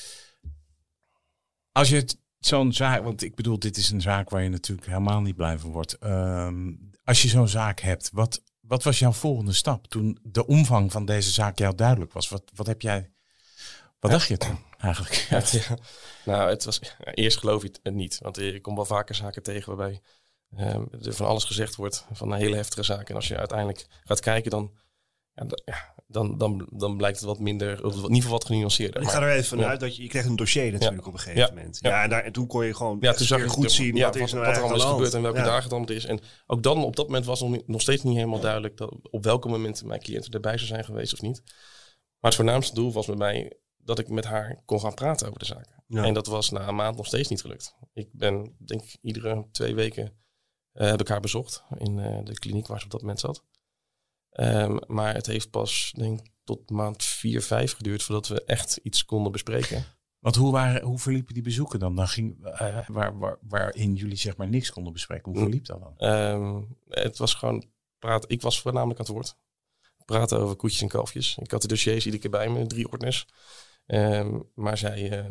Als je het zo'n zaak, want ik bedoel, dit is een zaak waar je natuurlijk helemaal niet blij van wordt. Um, als je zo'n zaak hebt, wat, wat was jouw volgende stap toen de omvang van deze zaak jou duidelijk was? Wat, wat heb jij, wat ja. dacht je toen eigenlijk? Ja, ja. Nou, het was, ja, eerst geloof je het niet, want ik kom wel vaker zaken tegen waarbij um, er van alles gezegd wordt, van een hele heftige zaak. En als je uiteindelijk gaat kijken, dan... Ja, d- ja, dan, dan, dan blijkt het wat minder, of in ieder geval wat genuanceerder. Ik ga er even vanuit ja. dat je, je kreeg een dossier natuurlijk ja. op een gegeven ja. moment. Ja, ja en, daar, en toen kon je gewoon ja, toen zag je goed de, zien ja, wat, wat, is nou wat er allemaal is gebeurd en welke ja. dagen het allemaal is. En ook dan, op dat moment was nog, niet, nog steeds niet helemaal duidelijk dat, op welke momenten mijn cliënten erbij zou zijn geweest of niet. Maar het voornaamste doel was bij mij dat ik met haar kon gaan praten over de zaken. Ja. En dat was na een maand nog steeds niet gelukt. Ik ben, denk ik, iedere twee weken uh, heb ik haar bezocht in uh, de kliniek waar ze op dat moment zat. Um, maar het heeft pas, denk ik, tot maand vier, vijf geduurd voordat we echt iets konden bespreken. Want hoe, waren, hoe verliepen die bezoeken dan? dan ging, uh, waar, waar, waarin jullie zeg maar niks konden bespreken. Hoe verliep dat dan? Um, het was gewoon praten. Ik was voornamelijk aan het woord. Praten over koetjes en kalfjes. Ik had de dossiers iedere keer bij me, drie ordners. Um, maar zij, uh, uh,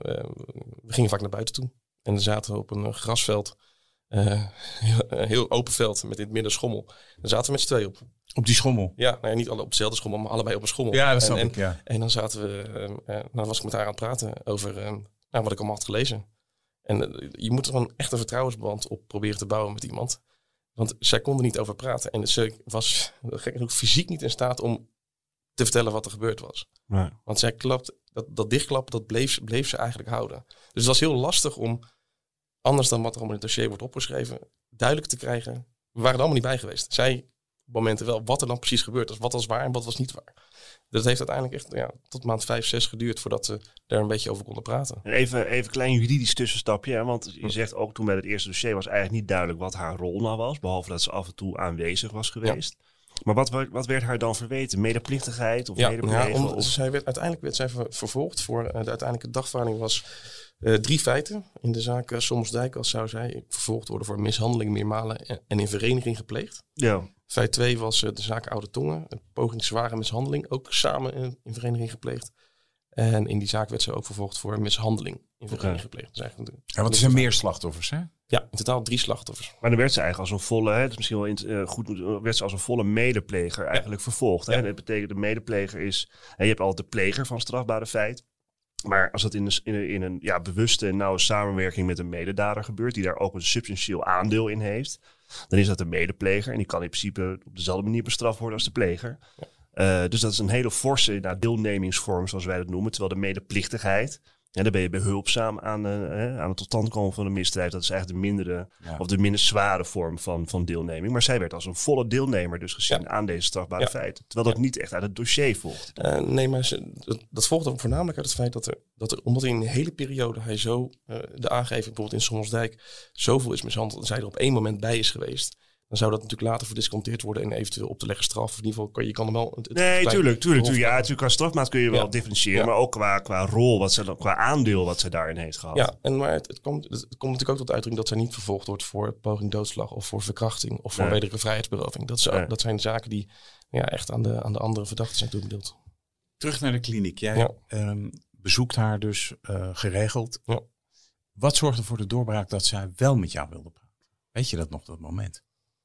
we gingen vaak naar buiten toe. En dan zaten we op een grasveld. Uh, heel, een heel open veld met in het midden schommel. Daar zaten we met z'n twee op. Op die schommel? Ja, nou ja, niet alle op dezelfde schommel, maar allebei op een schommel. Ja, dat snap en, ik, ja. En, en dan zaten we, uh, uh, dan was ik met haar aan het praten over uh, nou, wat ik allemaal had gelezen. En uh, je moet er gewoon echt een vertrouwensband op proberen te bouwen met iemand. Want zij kon er niet over praten. En ze was gek genoeg fysiek niet in staat om te vertellen wat er gebeurd was. Nee. Want zij klapt, dat, dat dichtklappen, dat bleef, bleef ze eigenlijk houden. Dus het was heel lastig om, anders dan wat er allemaal in het dossier wordt opgeschreven, duidelijk te krijgen. We waren er allemaal niet bij geweest. Zij op momenten wel wat er dan precies gebeurd was. Wat was waar en wat was niet waar. Dat heeft uiteindelijk echt ja, tot maand vijf, zes geduurd voordat ze daar een beetje over konden praten. En even, even een klein juridisch tussenstapje. Hè? Want je zegt ook toen bij het eerste dossier was eigenlijk niet duidelijk wat haar rol nou was. Behalve dat ze af en toe aanwezig was geweest. Ja. Maar wat, wat werd haar dan verweten? Medeplichtigheid of ja, medeplichtigheid? Ja, om, zij werd, uiteindelijk werd zij ver, vervolgd voor uh, de uiteindelijke dagvaarding was uh, drie feiten. In de zaak uh, Sommelsdijk als zou zij vervolgd worden voor mishandeling meermalen en, en in vereniging gepleegd. Ja. Feit twee was uh, de zaak Oude Tongen. Een poging zware mishandeling, ook samen in, in vereniging gepleegd. En in die zaak werd ze ook vervolgd voor mishandeling in vereniging okay. gepleegd. Dus eigenlijk de, ja, want er zijn meer slachtoffers, hè? Ja, in totaal drie slachtoffers. Maar dan werd ze eigenlijk als een volle, hè, het is misschien wel in, uh, goed, werd ze als een volle medepleger eigenlijk ja. vervolgd. Hè? Ja. Dat betekent de medepleger is, hè, je hebt altijd de pleger van strafbare feit. Maar als dat in een, in een, in een ja, bewuste en nauwe samenwerking met een mededader gebeurt, die daar ook een substantieel aandeel in heeft, dan is dat de medepleger. En die kan in principe op dezelfde manier bestraft worden als de pleger. Ja. Uh, dus dat is een hele forse nou, deelnemingsvorm, zoals wij dat noemen. Terwijl de medeplichtigheid, en dan ben je behulpzaam aan, uh, aan het tot stand komen van een misdrijf. Dat is eigenlijk de mindere ja. of de minder zware vorm van, van deelneming. Maar zij werd als een volle deelnemer dus gezien ja. aan deze strafbare ja. feiten. Terwijl dat ja. niet echt uit het dossier volgt. Uh, nee, maar ze, dat, dat volgt ook voornamelijk uit het feit dat er, dat er omdat in een hele periode hij zo, uh, de aangeving bijvoorbeeld in Sommelsdijk, zoveel is mishandeld en zij er op één moment bij is geweest. Dan zou dat natuurlijk later verdisconteerd worden en eventueel op te leggen straf. Of in ieder geval kan je kan er wel... Het, het nee, tuurlijk, tuurlijk, tuurlijk. Ja, natuurlijk qua strafmaat kun je wel ja. differentiëren. Ja. Maar ook qua, qua rol, wat ze, qua aandeel wat ze daarin heeft gehad. Ja, en maar het, het, komt, het komt natuurlijk ook tot uitdrukking dat zij niet vervolgd wordt voor poging doodslag of voor verkrachting of voor nee. wederlijke vrijheidsberoving. Dat, nee. dat zijn zaken die ja, echt aan de, aan de andere verdachten zijn toebedeeld. Terug naar de kliniek. Jij ja. um, bezoekt haar dus uh, geregeld. Ja. Wat zorgde voor de doorbraak dat zij wel met jou wilde praten? Weet je dat nog, dat moment?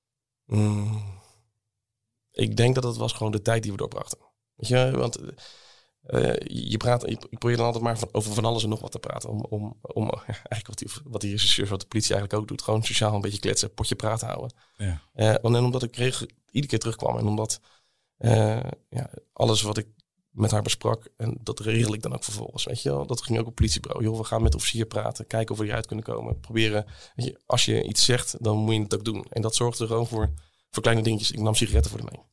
Mm, ik denk dat het was gewoon de tijd die we doorbrachten. Weet je, want uh, je praat, je, ik probeer dan altijd maar van, over van alles en nog wat te praten. Om, om, om ja, eigenlijk wat die, wat die rechercheurs, wat de politie eigenlijk ook doet. Gewoon sociaal een beetje kletsen, potje praten houden. Ja. Uh, en omdat ik kreeg, iedere keer terugkwam en omdat uh, ja, alles wat ik met haar besprak, en dat regel ik dan ook vervolgens. Weet je wel, dat ging ook op het politiebureau. Joh, we gaan met de officier praten, kijken of we eruit kunnen komen. Proberen, weet je, als je iets zegt, dan moet je het ook doen. En dat zorgde er gewoon voor, voor kleine dingetjes. Ik nam sigaretten voor de mee.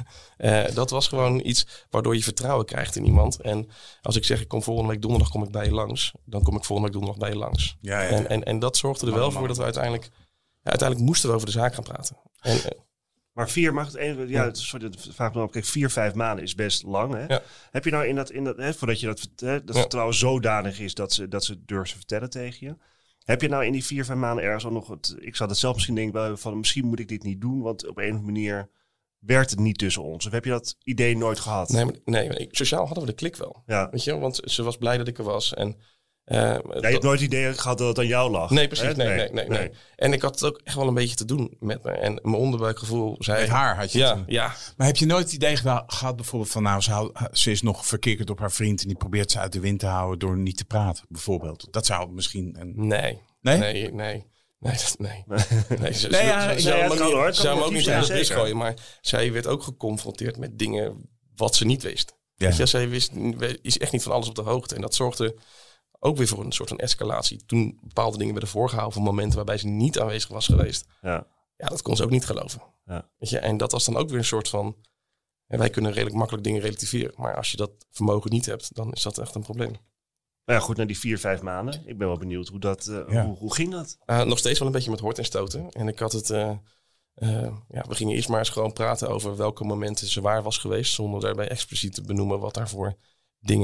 uh, dat was gewoon iets waardoor je vertrouwen krijgt in iemand. En als ik zeg, ik kom volgende week donderdag kom ik bij je langs, dan kom ik volgende week donderdag bij je langs. Ja, ja, ja. En, en, en dat zorgde er wel man, voor man. dat we uiteindelijk, ja, uiteindelijk moesten we over de zaak gaan praten. En, uh, Maar vier, mag het even, ja, ja. sorry, vraag me op. Kijk, vier, vijf maanden is best lang. Hè? Ja. Heb je nou in dat, in dat hè, voordat je dat, hè, dat ja. vertrouwen zodanig is dat ze, dat ze durven vertellen tegen je. Heb je nou in die vier, vijf maanden ergens al nog het, ik zou het zelf misschien denken van, misschien moet ik dit niet doen, want op een of andere manier werkt het niet tussen ons. Of heb je dat idee nooit gehad? Nee, maar, nee sociaal hadden we de klik wel. Ja. Weet je, want ze was blij dat ik er was en Uh, ja, je hebt nooit het idee gehad dat het aan jou lag. Nee, precies. Nee nee, nee, nee, nee, nee. En ik had het ook echt wel een beetje te doen met me. En mijn onderbuikgevoel zei... Met haar had je ja, het. Ja. Maar heb je nooit het idee gehad bijvoorbeeld van... nou, ze, hou, ze is nog verkikkerd op haar vriend... en die probeert ze uit de wind te houden door niet te praten, bijvoorbeeld. Dat zou misschien... Een... Nee. Nee? Nee, nee. Nee, dat, nee. nee, ze, nee ja, ze, nee, ja, ze zou hem ook niet aan de bus gooien. Maar zij werd ook geconfronteerd met dingen wat ze niet wist. Ja. Weet je, zij wist, is echt niet van alles op de hoogte. En dat zorgde... ook weer voor een soort van escalatie. Toen bepaalde dingen werden voorgehouden van momenten waarbij ze niet aanwezig was geweest. Ja, ja dat kon ze ook niet geloven. Ja. Weet je? En dat was dan ook weer een soort van... Ja, wij kunnen redelijk makkelijk dingen relativeren. Maar als je dat vermogen niet hebt, dan is dat echt een probleem. Nou ja, goed, naar die vier, vijf maanden. Ik ben wel benieuwd hoe dat... Uh, ja. hoe, hoe ging dat? Uh, nog steeds wel een beetje met hoort en stoten. En ik had het... Uh, uh, ja, we gingen eerst maar eens gewoon praten over welke momenten ze waar was geweest. Zonder daarbij expliciet te benoemen wat daarvoor dingen...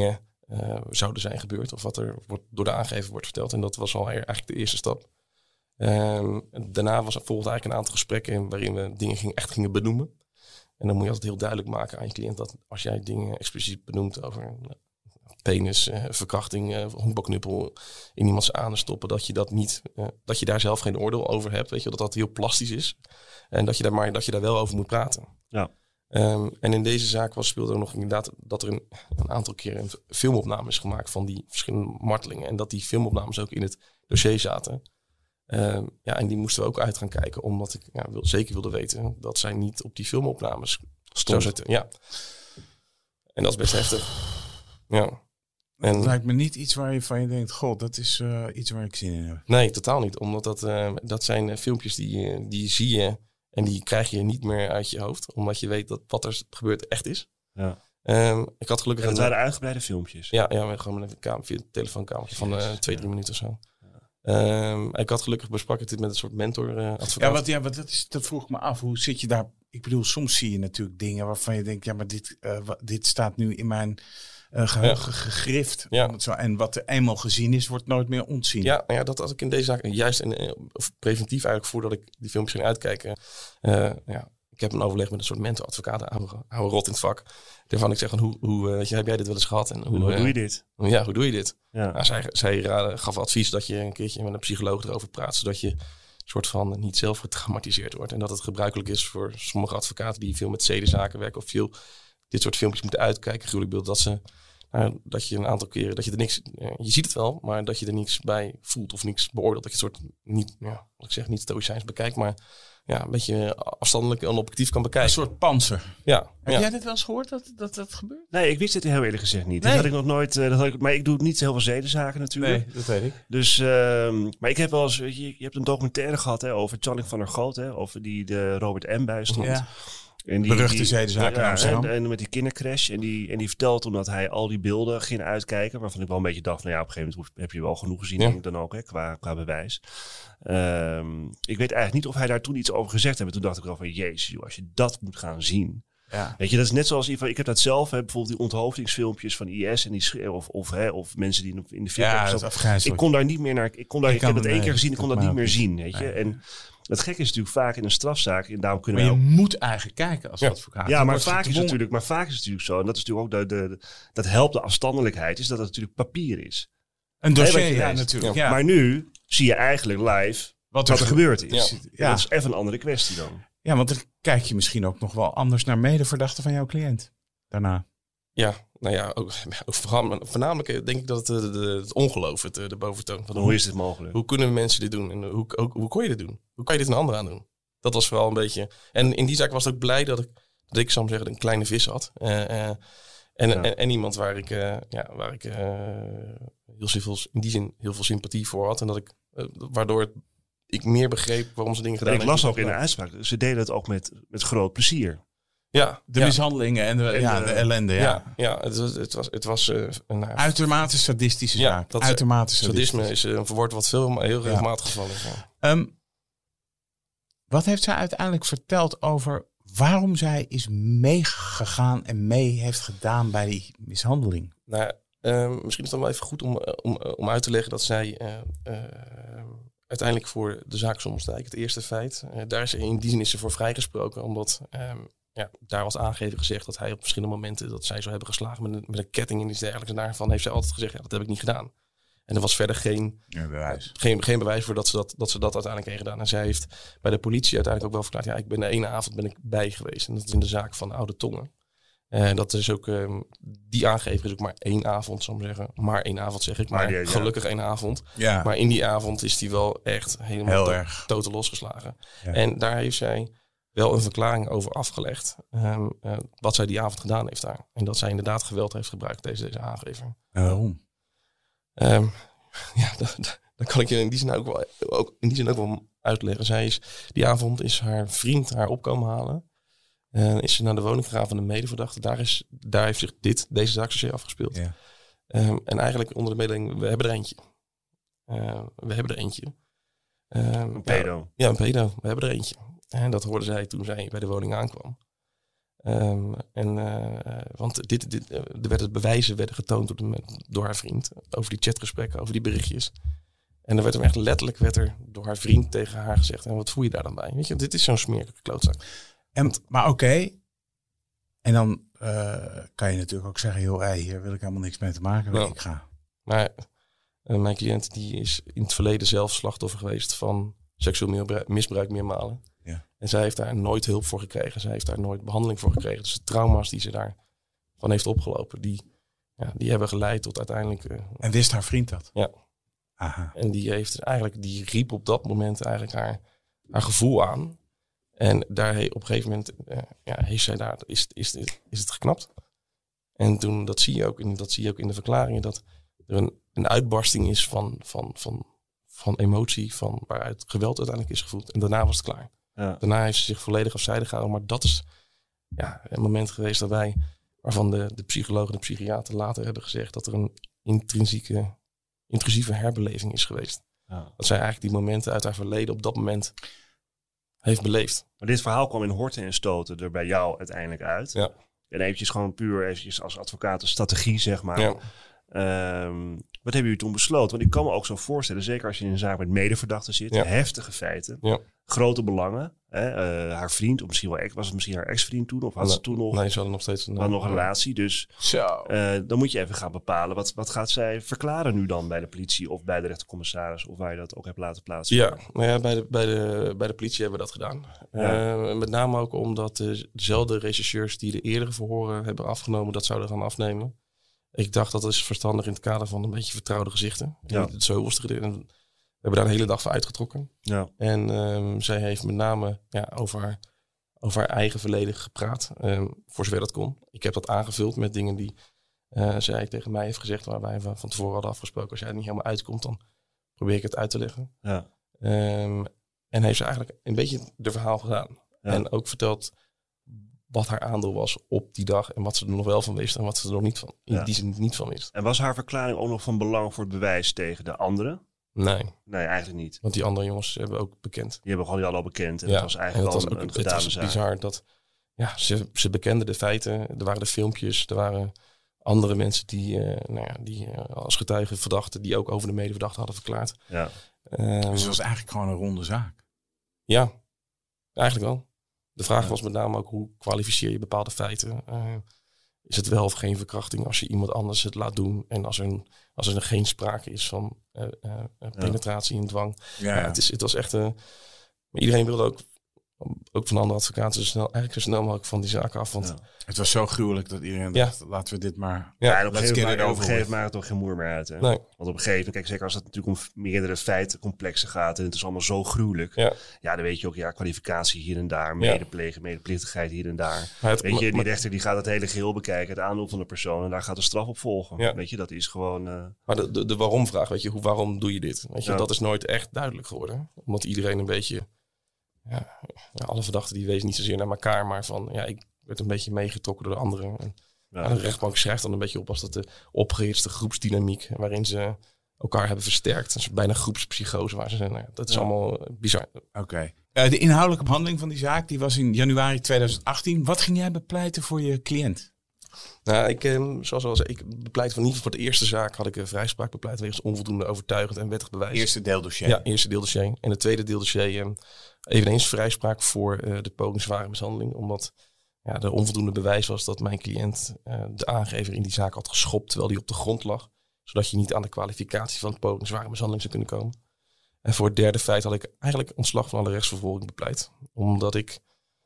uh, zouden zijn gebeurd. Of wat er wordt, door de aangever wordt verteld. En dat was al eigenlijk de eerste stap. Um, daarna was er volgde eigenlijk een aantal gesprekken waarin we dingen ging, echt gingen benoemen. En dan moet je altijd heel duidelijk maken aan je cliënt dat als jij dingen expliciet benoemt over uh, penis, uh, verkrachting, uh, honkbalknuppel in iemands anus stoppen, dat je dat niet, uh, dat je daar zelf geen oordeel over hebt, weet je, dat dat heel plastisch is en dat je daar maar dat je daar wel over moet praten. Ja. Um, en in deze zaak was speelde er nog inderdaad dat er een, een aantal keer een filmopname is gemaakt van die verschillende martelingen en dat die filmopnames ook in het dossier zaten. Um, ja, en die moesten we ook uit gaan kijken, omdat ik ja, wil, zeker wilde weten dat zij niet op die filmopnames zou zitten. Ja. En dat is best heftig. Ja. En, het lijkt me niet iets waar je van je denkt, god, dat is uh, iets waar ik zin in heb. Nee, totaal niet. Omdat dat, uh, dat zijn uh, filmpjes die, uh, die zie je en die krijg je niet meer uit je hoofd. Omdat je weet dat wat er gebeurt echt is. Ja. Um, ik had gelukkig... En het een, waren uitgebreide filmpjes? Ja, ja gewoon met een kamer, via een telefoonkamertje van uh, twee, drie minuten of zo. Um, ik had gelukkig besprak het met een soort mentor uh, advocaat. Ja, wat, ja wat dat, is, dat vroeg ik me af. Hoe zit je daar? Ik bedoel, soms zie je natuurlijk dingen waarvan je denkt, ja, maar dit, uh, wat, dit staat nu in mijn uh, geheugen ja. gegrift. Ja. Zo, en wat er eenmaal gezien is, wordt nooit meer ontzien. Ja, ja, dat had ik in deze zaak juist in, of preventief eigenlijk voordat ik die filmpjes ging uitkijken. Uh, ja, ik heb een overleg met een soort mentoradvocaat, oude, oude rot in het vak. Daarvan ik zeg, van, hoe, hoe weet je, heb jij dit wel eens gehad? En hoe, hoe uh, doe je dit? Ja, hoe doe je dit? Ja. Nou, zij zij raadde, gaf advies dat je een keertje met een psycholoog erover praat, zodat je soort van niet zelf getraumatiseerd wordt. En dat het gebruikelijk is voor sommige advocaten die veel met zedenzaken werken of veel dit soort filmpjes moeten uitkijken. Gruwelijk beeld dat ze nou, dat je een aantal keren dat je er niks, je ziet het wel, maar dat je er niks bij voelt of niks beoordeelt. Dat je het soort niet, ja, wat ik zeg, niet stoïcijns bekijkt, maar ja, een beetje afstandelijk en objectief kan bekijken. Een soort panzer. Ja. Heb ja. jij dit wel eens gehoord dat dat, dat gebeurt? Nee, ik wist het heel eerlijk gezegd niet. Nee. Dat had ik nog nooit. Uh, dat had ik, maar ik doe niet heel veel zedenzaken natuurlijk. Nee, dat weet ik. Dus, uh, maar ik heb wel eens. Je, je hebt een documentaire gehad hè, over Channing van der Goot, hè, over die de Robert M. bijstond. Ja. En die, Beruchte die, zedenzaak in ja, Amsterdam. En, en met die kindercrash. En die, en die vertelt omdat hij al die beelden ging uitkijken. Waarvan ik wel een beetje dacht, nou ja, op een gegeven moment heb je wel genoeg gezien. Ja. Denk ik dan ook, hè, qua, qua bewijs. Um, ik weet eigenlijk niet of hij daar toen iets over gezegd heeft. Toen dacht ik wel van, jezus, joh, als je dat moet gaan zien. Ja. Weet je, dat is net zoals, ik heb dat zelf, hè, bijvoorbeeld die onthoofdingsfilmpjes van I S. En die, of, of, hè, of mensen die in de film ja, dat ik kon daar niet meer naar. Ik, kon daar, ik, ik heb het één keer gezien, ik kon dat niet meer zien. Weet je. Nee. En het gekke is natuurlijk vaak in een strafzaak. En daarom kunnen maar je we ook, moet eigenlijk kijken als ja. advocaat. Ja, maar vaak, is het natuurlijk, maar vaak is het natuurlijk zo. En dat is natuurlijk ook de, de, de, dat helpt de afstandelijkheid. Is dat het natuurlijk papier is. Een dossier, hey, ja, natuurlijk. Ja. Maar nu zie je eigenlijk live wat er, wat er gebeurd is. Ja. Ja. Dat is even een andere kwestie dan. Ja, want dan kijk je misschien ook nog wel anders naar medeverdachten van jouw cliënt. Daarna. Ja, nou ja, ook, voornamelijk denk ik dat het, de, de, het ongeloof het de boventoon. Van hoe, hoe is dit mogelijk? Hoe kunnen mensen dit doen? En hoe, hoe, hoe kon je dit doen? Hoe kan je dit een ander aan doen? Dat was vooral een beetje... En in die zaak was ik ook blij dat ik, dat ik zou zeggen, een kleine vis had. Uh, uh, en, ja. en, en iemand waar ik, uh, ja, waar ik uh, heel veel, in die zin heel veel sympathie voor had. En dat ik, uh, waardoor ik meer begreep waarom ze dingen gedaan hebben. Ik las ook in de uitspraak, ze deden het ook met, met groot plezier. Ja, de ja. mishandelingen en de, en ja, de ellende. Ja, ja, ja het was, het was, het was uh, een uh, uitermate sadistische ja, zaak. Dat uitermate sadisme is een woord wat veel heel regelmatig ja. gevallen is. Ja. Um, wat heeft zij uiteindelijk verteld over waarom zij is meegegaan en mee heeft gedaan bij die mishandeling? Nou, uh, misschien is het dan wel even goed om, om, om uit te leggen dat zij uh, uh, uiteindelijk voor de zaak Sommelsdijk, het eerste feit, uh, daar is in die zin is ze voor vrijgesproken, omdat um, ja, daar was aangegeven gezegd dat hij op verschillende momenten dat zij zou hebben geslagen met een, met een ketting en iets dergelijks. En daarvan heeft zij altijd gezegd, ja, dat heb ik niet gedaan. En er was verder geen, ja, bewijs. geen, geen bewijs voor dat ze dat, dat ze dat uiteindelijk heeft gedaan. En zij heeft bij de politie uiteindelijk ook wel verklaard, ja, ik ben de ene avond ben ik bij geweest. En dat is in de zaak van Oude Tongen. En uh, dat is ook, um, die aangegeven is ook maar één avond, zou ik zeggen. Maar één avond zeg ik, maar, maar die, ja. gelukkig één avond. Ja. Maar in die avond is die wel echt helemaal Heel to- erg. totaal losgeslagen. Ja. En daar heeft zij wel een verklaring over afgelegd. Um, uh, wat zij die avond gedaan heeft daar. En dat zij inderdaad geweld heeft gebruikt, deze, deze aangever. Waarom? Um, ja, dat, dat kan ik je in die zin ook wel, ook, in die zin ook wel uitleggen. Zij is, die avond is haar vriend haar opkomen halen. En is ze naar de woning gegaan van de medeverdachte. Daar, is, daar heeft zich dit, deze zaak zozeer afgespeeld. Ja. Um, en eigenlijk onder de mededeling, we hebben er eentje. Uh, we hebben er eentje. Um, een pedo. Ja, ja, een pedo. We hebben er eentje. En dat hoorde zij toen zij bij de woning aankwam. Um, en, uh, want dit, dit, uh, er werden bewijzen werden getoond door, de, door haar vriend over die chatgesprekken, over die berichtjes. En er werd hem echt letterlijk werd er door haar vriend tegen haar gezegd. En wat voel je daar dan bij? Weet je, dit is zo'n smerige klootzak. En, maar oké. Okay. En dan uh, kan je natuurlijk ook zeggen, joh, hey, hier wil ik helemaal niks mee te maken. Nou, ik ga. Maar uh, mijn cliënt die is in het verleden zelf slachtoffer geweest van seksueel misbruik meermalen. Ja. En zij heeft daar nooit hulp voor gekregen. Zij heeft daar nooit behandeling voor gekregen. Dus de trauma's die ze daarvan heeft opgelopen, die, ja, die hebben geleid tot uiteindelijk... Uh, en wist haar vriend dat? Ja. Aha. En die heeft eigenlijk, die riep op dat moment eigenlijk haar, haar gevoel aan. En daar op een gegeven moment uh, ja, heeft zij daar, is, is, is, is het geknapt. En toen, dat zie je ook in, dat zie je ook in de verklaringen, dat er een, een uitbarsting is van, van, van, van emotie, van waaruit geweld uiteindelijk is gevoeld. En daarna was het klaar. Ja. Daarna heeft ze zich volledig afzijdig gehouden. Maar dat is ja, een moment geweest dat wij, waarvan de, de psychologen en de psychiater later hebben gezegd dat er een intrinsieke, intrusieve herbeleving is geweest. Ja. Dat zij eigenlijk die momenten uit haar verleden op dat moment heeft beleefd. Maar dit verhaal kwam in horten en stoten er bij jou uiteindelijk uit. Ja. En eventjes gewoon puur eventjes als advocaat een strategie, zeg maar. Ja. Um, wat hebben jullie toen besloten? Want ik kan me ook zo voorstellen, zeker als je in een zaak met medeverdachten zit, Ja. heftige feiten, Ja. grote belangen. Hè? Uh, haar vriend, of misschien wel ex, was het misschien haar ex-vriend toen? Of had Nee, ze toen nog, Nee, ze hadden nog steeds een, had nog een relatie. Dus Zo. uh, dan moet je even gaan bepalen, wat, wat gaat zij verklaren nu dan bij de politie of bij de rechtercommissaris, of waar je dat ook hebt laten plaatsen? Ja, nou ja, bij de, bij, de, bij de politie hebben we dat gedaan. Ja. Uh, met name ook omdat de, dezelfde rechercheurs die de eerdere verhoren hebben afgenomen, dat zouden gaan afnemen. Ik dacht dat is verstandig in het kader van een beetje vertrouwde gezichten. Ja. Het zo was er, en we hebben daar een hele dag voor uitgetrokken. Ja. En um, zij heeft met name ja, over, haar, over haar eigen verleden gepraat, um, voor zover dat kon. Ik heb dat aangevuld met dingen die uh, zij tegen mij heeft gezegd, waar wij van tevoren hadden afgesproken. Als jij het niet helemaal uitkomt, dan probeer ik het uit te leggen. Ja. Um, en heeft ze eigenlijk een beetje de verhaal gedaan. Ja. En ook verteld wat haar aandeel was op die dag en wat ze er nog wel van wist en wat ze er nog niet van, Ja. die ze niet van wist. En was haar verklaring ook nog van belang voor het bewijs tegen de anderen? Nee, Nee, eigenlijk niet. want die andere jongens hebben ook bekend. Die hebben gewoon die al bekend. En Ja, dat was eigenlijk en wel dat was een, ook, een het gedane was zaak. bizar dat ja, ze, ze bekenden de feiten. Er waren de filmpjes, er waren andere mensen die, uh, nou ja, die uh, als getuigen verdachten, die ook over de medeverdachte hadden verklaard. Ja. Um, Dus het was eigenlijk gewoon een ronde zaak. Ja, eigenlijk wel. De vraag Ja. was met name ook hoe kwalificeer je bepaalde feiten. Uh, is het wel of geen verkrachting als je iemand anders het laat doen en als er, als er geen sprake is van uh, uh, penetratie en dwang. Ja, Ja, ja. het, is, het was echt... Uh, maar iedereen wilde ook, ook van andere advocaten zo snel, eigenlijk zo snel mogelijk van die zaken af. Want Ja. Het was zo gruwelijk dat iedereen Ja. dacht, laten we dit maar... ja, Ja, en op een let's gegeven get moment it maakt over het with. maakt het toch geen moer meer uit. Hè? nee, Want op een gegeven moment, kijk, zeker als het natuurlijk om meerdere feitencomplexen gaat en het is allemaal zo gruwelijk. ja. Ja, dan weet je ook, ja, kwalificatie hier en daar, medeplegen, medeplichtigheid hier en daar. Maar het, Weet je, die maar, rechter die gaat het hele geheel bekijken, het aandeel van de persoon en daar gaat de straf op volgen. Ja. Weet je, dat is gewoon... Uh, maar de, de, de waarom-vraag, weet je, hoe, waarom doe je dit? Weet je, Ja. dat is nooit echt duidelijk geworden. Omdat iedereen een beetje... Ja, ja, alle verdachten die wezen niet zozeer naar elkaar, maar van, ja, ik werd een beetje meegetrokken door de anderen. En, ja, ja, de rechtbank schrijft dan een beetje op als dat de opgeheerste groepsdynamiek, waarin ze elkaar hebben versterkt. Een soort bijna groepspsychose waar ze zijn. Nou ja, dat is Ja. allemaal uh, bizar. Oké. Uh, de inhoudelijke behandeling van die zaak die was in januari tweeduizend achttien. Wat ging jij bepleiten voor je cliënt? Nou, ik, um, zoals al zei, ik bepleit van niet voor de eerste zaak had ik een vrijspraak bepleit wegens onvoldoende overtuigend en wettig bewijs. Eerste deeldossier. Ja, eerste deeldossier. En het tweede deeldossier um, eveneens vrijspraak voor uh, de poging zware mishandeling. Omdat ja, er onvoldoende bewijs was dat mijn cliënt uh, de aangever in die zaak had geschopt terwijl die op de grond lag. Zodat je niet aan de kwalificatie van poging zware mishandeling zou kunnen komen. En voor het derde feit had ik eigenlijk ontslag van alle rechtsvervolging bepleit. Omdat ik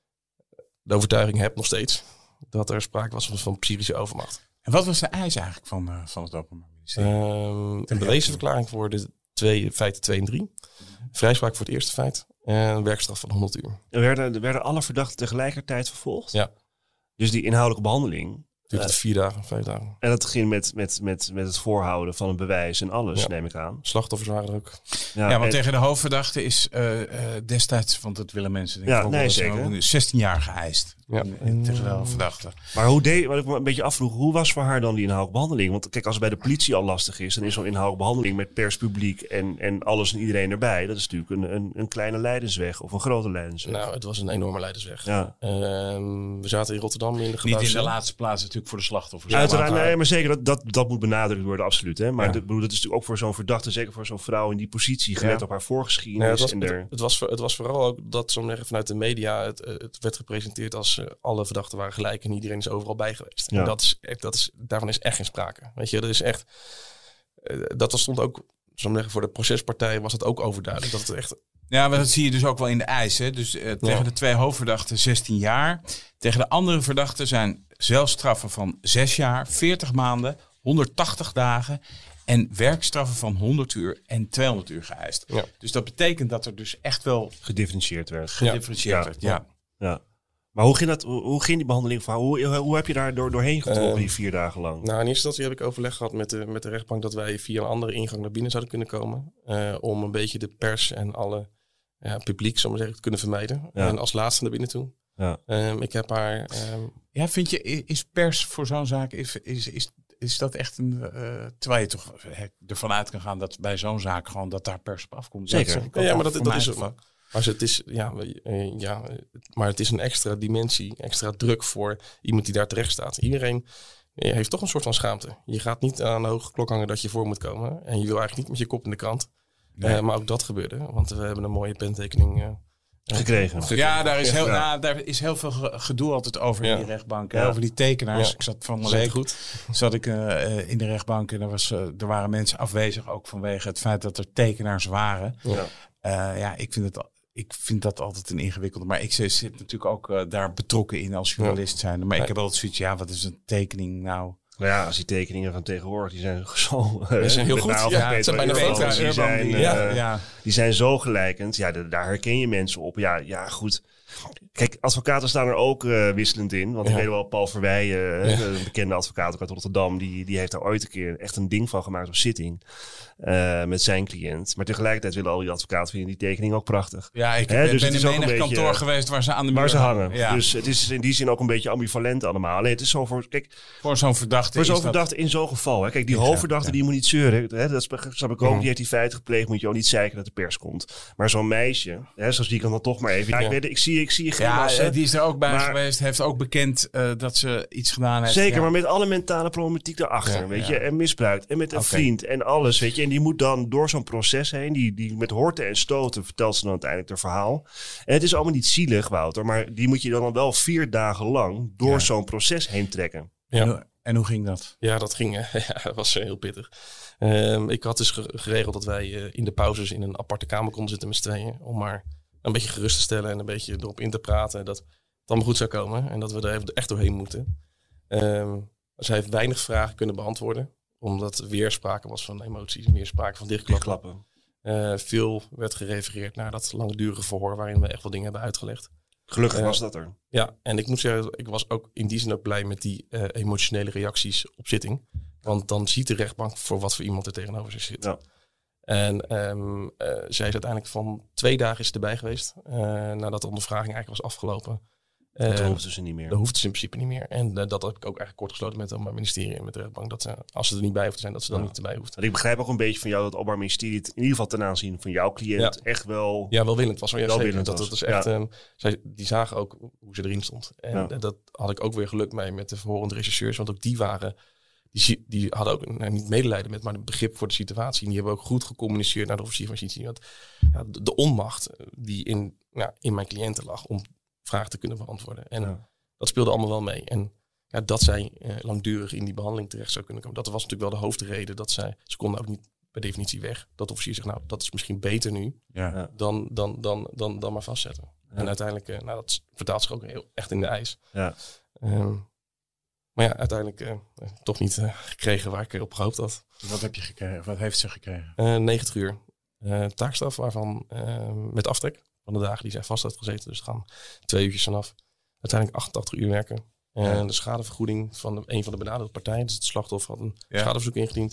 de overtuiging heb nog steeds dat er sprake was van, van psychische overmacht. En wat was de eis eigenlijk van, uh, van het Openbaar Ministerie? Um, een bewezen verklaring voor de twee, feiten twee en drie. Vrijspraak voor het eerste feit. En een werkstraf van honderd uur. er, werden, er werden alle verdachten tegelijkertijd vervolgd. Ja. Dus die inhoudelijke behandeling, Duurde het vier dagen, vijf dagen. En dat ging met, met, met, met het voorhouden van een bewijs en alles, Ja. neem ik aan. Slachtoffers waren er ook. Ja, want en- tegen de hoofdverdachte is uh, uh, destijds, want dat willen mensen denk ik Ja, ook nee, wel zeker. zo, zestien jaar geëist. Ja. In- Tegen de hoofdverdachte. Maar hoe deed, wat ik me een beetje afvroeg, hoe was voor haar dan die inhoudelijke behandeling? Want kijk, als het bij de politie al lastig is, dan is zo'n inhoudelijke behandeling met pers, publiek en, en alles en iedereen erbij. Dat is natuurlijk een, een, een kleine lijdensweg of een grote lijdensweg. Nou, het was een enorme leidersweg. Ja. Ehm, we zaten in Rotterdam in de Niet in de gebouwcel. laatste plaats natuurlijk voor de slachtoffers. Uiteraard, Maar- nee, maar zeker, dat, dat, dat moet benadrukt worden, absoluut. Hè? Maar Ja. dat, bedoel, dat is natuurlijk ook voor zo'n verdachte, zeker voor zo'n vrouw in die positie, gelet Ja. op haar voorgeschiedenis. Nee, het, was, en het, er, het, was, voor- het was vooral ook dat zo zeggen, vanuit de media het, eh, het werd gepresenteerd als eh, alle verdachten waren gelijk en iedereen is overal bij geweest. Ja. En dat is, echt- dat is, daarvan is echt geen sprake. Weet je, dat is echt. eh, dat stond ook, zo zeggen, voor de procespartij was het ook overduidelijk dat het echt. Ja, maar dat zie je dus ook wel in de eisen. Dus uh, tegen Ja. de twee hoofdverdachten zestien jaar. Tegen de andere verdachten zijn zelfstraffen van zes jaar, veertig maanden, honderdtachtig dagen en werkstraffen van honderd uur en tweehonderd uur geëist. Ja. Dus dat betekent dat er dus echt wel gedifferentieerd werd. gedifferentieerd Ja. werd. Ja. Ja. Maar hoe ging, dat, hoe, hoe ging die behandeling voor haar? Hoe, hoe heb je daar door, doorheen getrokken Ehm, die vier dagen lang? Nou, in eerste instantie heb ik overleg gehad met de, met de rechtbank dat wij via een andere ingang naar binnen zouden kunnen komen. eh, om een beetje de pers en alle ja, publiek, zo maar zeggen, te kunnen vermijden. Ja. En als laatste naar binnen toe. Ja. Ehm, ik heb haar. ehm, Ja, vind je, i- is pers voor zo'n zaak, is, is, is, is dat echt een, uh, terwijl je toch hè, ervan uit kan gaan dat bij zo'n zaak gewoon dat daar pers op afkomt. Zeker. Dat zeg ik ook Ja, al maar dat, voor dat mijn is ook. geval. Maar het is, ja, eh, ja, maar het is een extra dimensie, extra druk voor iemand die daar terecht staat. Iedereen eh, heeft toch een soort van schaamte. Je gaat niet aan de hoge klok hangen dat je voor moet komen. En je wil eigenlijk niet met je kop in de krant. Nee. Eh, maar ook dat gebeurde, want we hebben een mooie pentekening eh, Gekregen. Ja, daar is, heel, Ja. nou, daar is heel veel ge- gedoe altijd over Ja. in die rechtbank. hè, Ja. Over die tekenaars. Ja. Ik zat van de Zeker week goed. zat ik uh, uh, in de rechtbank en er, was, uh, er waren mensen afwezig. Ook vanwege het feit dat er tekenaars waren. Ja. Uh, ja, ik vind, het, al- ik vind dat altijd een ingewikkelde. Maar ik zit zit natuurlijk ook uh, daar betrokken in als journalist zijn. Maar ik heb altijd zoiets, ja, wat is een tekening nou? Nou ja, als die tekeningen van tegenwoordig, die zijn zo... Die zijn heel met goed. name Ja, Peter het zijn bijna Urban, Petra die Urban, zijn, die, eh, ja, ja. die zijn zo gelijkend. Ja, de- daar herken je mensen op. Ja, ja goed. Kijk, advocaten staan er ook uh, wisselend in. Want Ja. ik weet wel, Paul Verweijen, Ja. een bekende advocaat ook uit Rotterdam, die, die heeft daar ooit een keer echt een ding van gemaakt op zitting. Uh, met zijn cliënt. Maar tegelijkertijd willen al die advocaten vinden die tekening ook prachtig. Ja, ik Hè, ben, dus ben het is in ook een menig beetje, kantoor geweest waar ze aan de muur Waar ze hangen. Ja. Dus het is in die zin ook een beetje ambivalent allemaal. Alleen het is zo voor... Kijk, voor zo'n verdachte voor zo'n is dat- verdachte in zo'n geval. Hè. Kijk, die Ja, hoofdverdachte ja. die moet niet zeuren. Hè. Dat snap ik ook. Mhm. Die heeft die feiten gepleegd. Moet je ook niet zeiken dat de pers komt. Maar zo'n meisje, hè, zoals die kan dan toch maar even... Ja, ik, Ja. weet, ik, zie, ik zie je geen Ja, massa. eh, die is er ook bij Maar- geweest. Heeft ook bekend uh, dat ze iets gedaan heeft. Zeker, ja. maar met alle mentale problematiek daarachter, Ja, weet ja. je. En misbruikt. En met een Oké. vriend en alles, weet je. En die moet dan door zo'n proces heen. Die, die met horten en stoten vertelt ze dan uiteindelijk haar verhaal. En het is allemaal niet zielig, Wouter. Maar die moet je dan wel vier dagen lang door Ja. zo'n proces heen trekken. Ja. En, hoe, en hoe ging dat? Ja, dat ging. eh, Ja, dat was eh, heel pittig. Ehm, ik had dus ge- geregeld dat wij eh, in de pauzes in een aparte kamer konden zitten met z'n tweeën. Om maar een beetje gerust te stellen en een beetje erop in te praten. Dat het allemaal goed zou komen en dat we er even echt doorheen moeten. Ehm, zij heeft weinig vragen kunnen beantwoorden. Omdat er weer sprake was van emoties, weer sprake van dichtklappen. Klappen. Eh, veel werd gerefereerd naar dat langdurige verhoor waarin we echt wel dingen hebben uitgelegd. Gelukkig Ja. was dat er. Ja, en ik moet zeggen, ik was ook in die zin ook blij met die eh, emotionele reacties op zitting. Want dan ziet de rechtbank voor wat voor iemand er tegenover zich zit. Ja. En ehm, uh, zij is uiteindelijk van twee dagen is ze erbij geweest. Uh, nadat de ondervraging eigenlijk was afgelopen. Uh, Dat hoefden ze niet meer. Dat hoeft ze in principe niet meer. En uh, dat heb ik ook eigenlijk kort gesloten met het Openbaar Ministerie en met de rechtbank. Dat ze, als ze er niet bij hoeft te zijn, dat ze dan Ja. niet erbij hoeft. Want ik begrijp ook een beetje van jou dat het Openbaar Ministerie het in ieder geval ten aanzien van jouw cliënt Ja. echt wel... Ja, welwillend was. Maar ja, Welwillend zeker. Dat, was. dat is echt, Ja. um, zij, die zagen ook hoe ze erin stond. En Ja. dat had ik ook weer geluk mee met de verhorende rechercheurs. Want ook die waren... Die, zi- die hadden ook nou, niet medelijden met, maar een begrip voor de situatie. En die hebben ook goed gecommuniceerd naar de officier van justitie. Want ja, de, de onmacht die in, ja, in mijn cliënten lag om vragen te kunnen beantwoorden. En Ja. dat speelde allemaal wel mee. En ja, dat zij eh, langdurig in die behandeling terecht zou kunnen komen. Dat was natuurlijk wel de hoofdreden. Dat zij, ze konden ook niet per definitie weg. Dat de officier zegt, nou, dat is misschien beter nu Ja. Ja. dan, dan, dan, dan, dan maar vastzetten. Ja. En uiteindelijk, eh, nou, dat vertaalt zich ook heel, echt in de ijs. Ja. Ehm, maar ja, uiteindelijk eh, eh, toch niet eh, gekregen waar ik op gehoopt had. Wat heb je gekregen? Wat heeft ze gekregen? Uh, negentig uur uh, taakstraf, waarvan uh, met aftrek van de dagen die zij vast had gezeten. Dus er gaan twee uurtjes vanaf. Uiteindelijk achtentachtig uur werken. En Ja. de schadevergoeding van de, een van de benadeelde partijen, dus het slachtoffer had een Ja. schadeverzoek ingediend,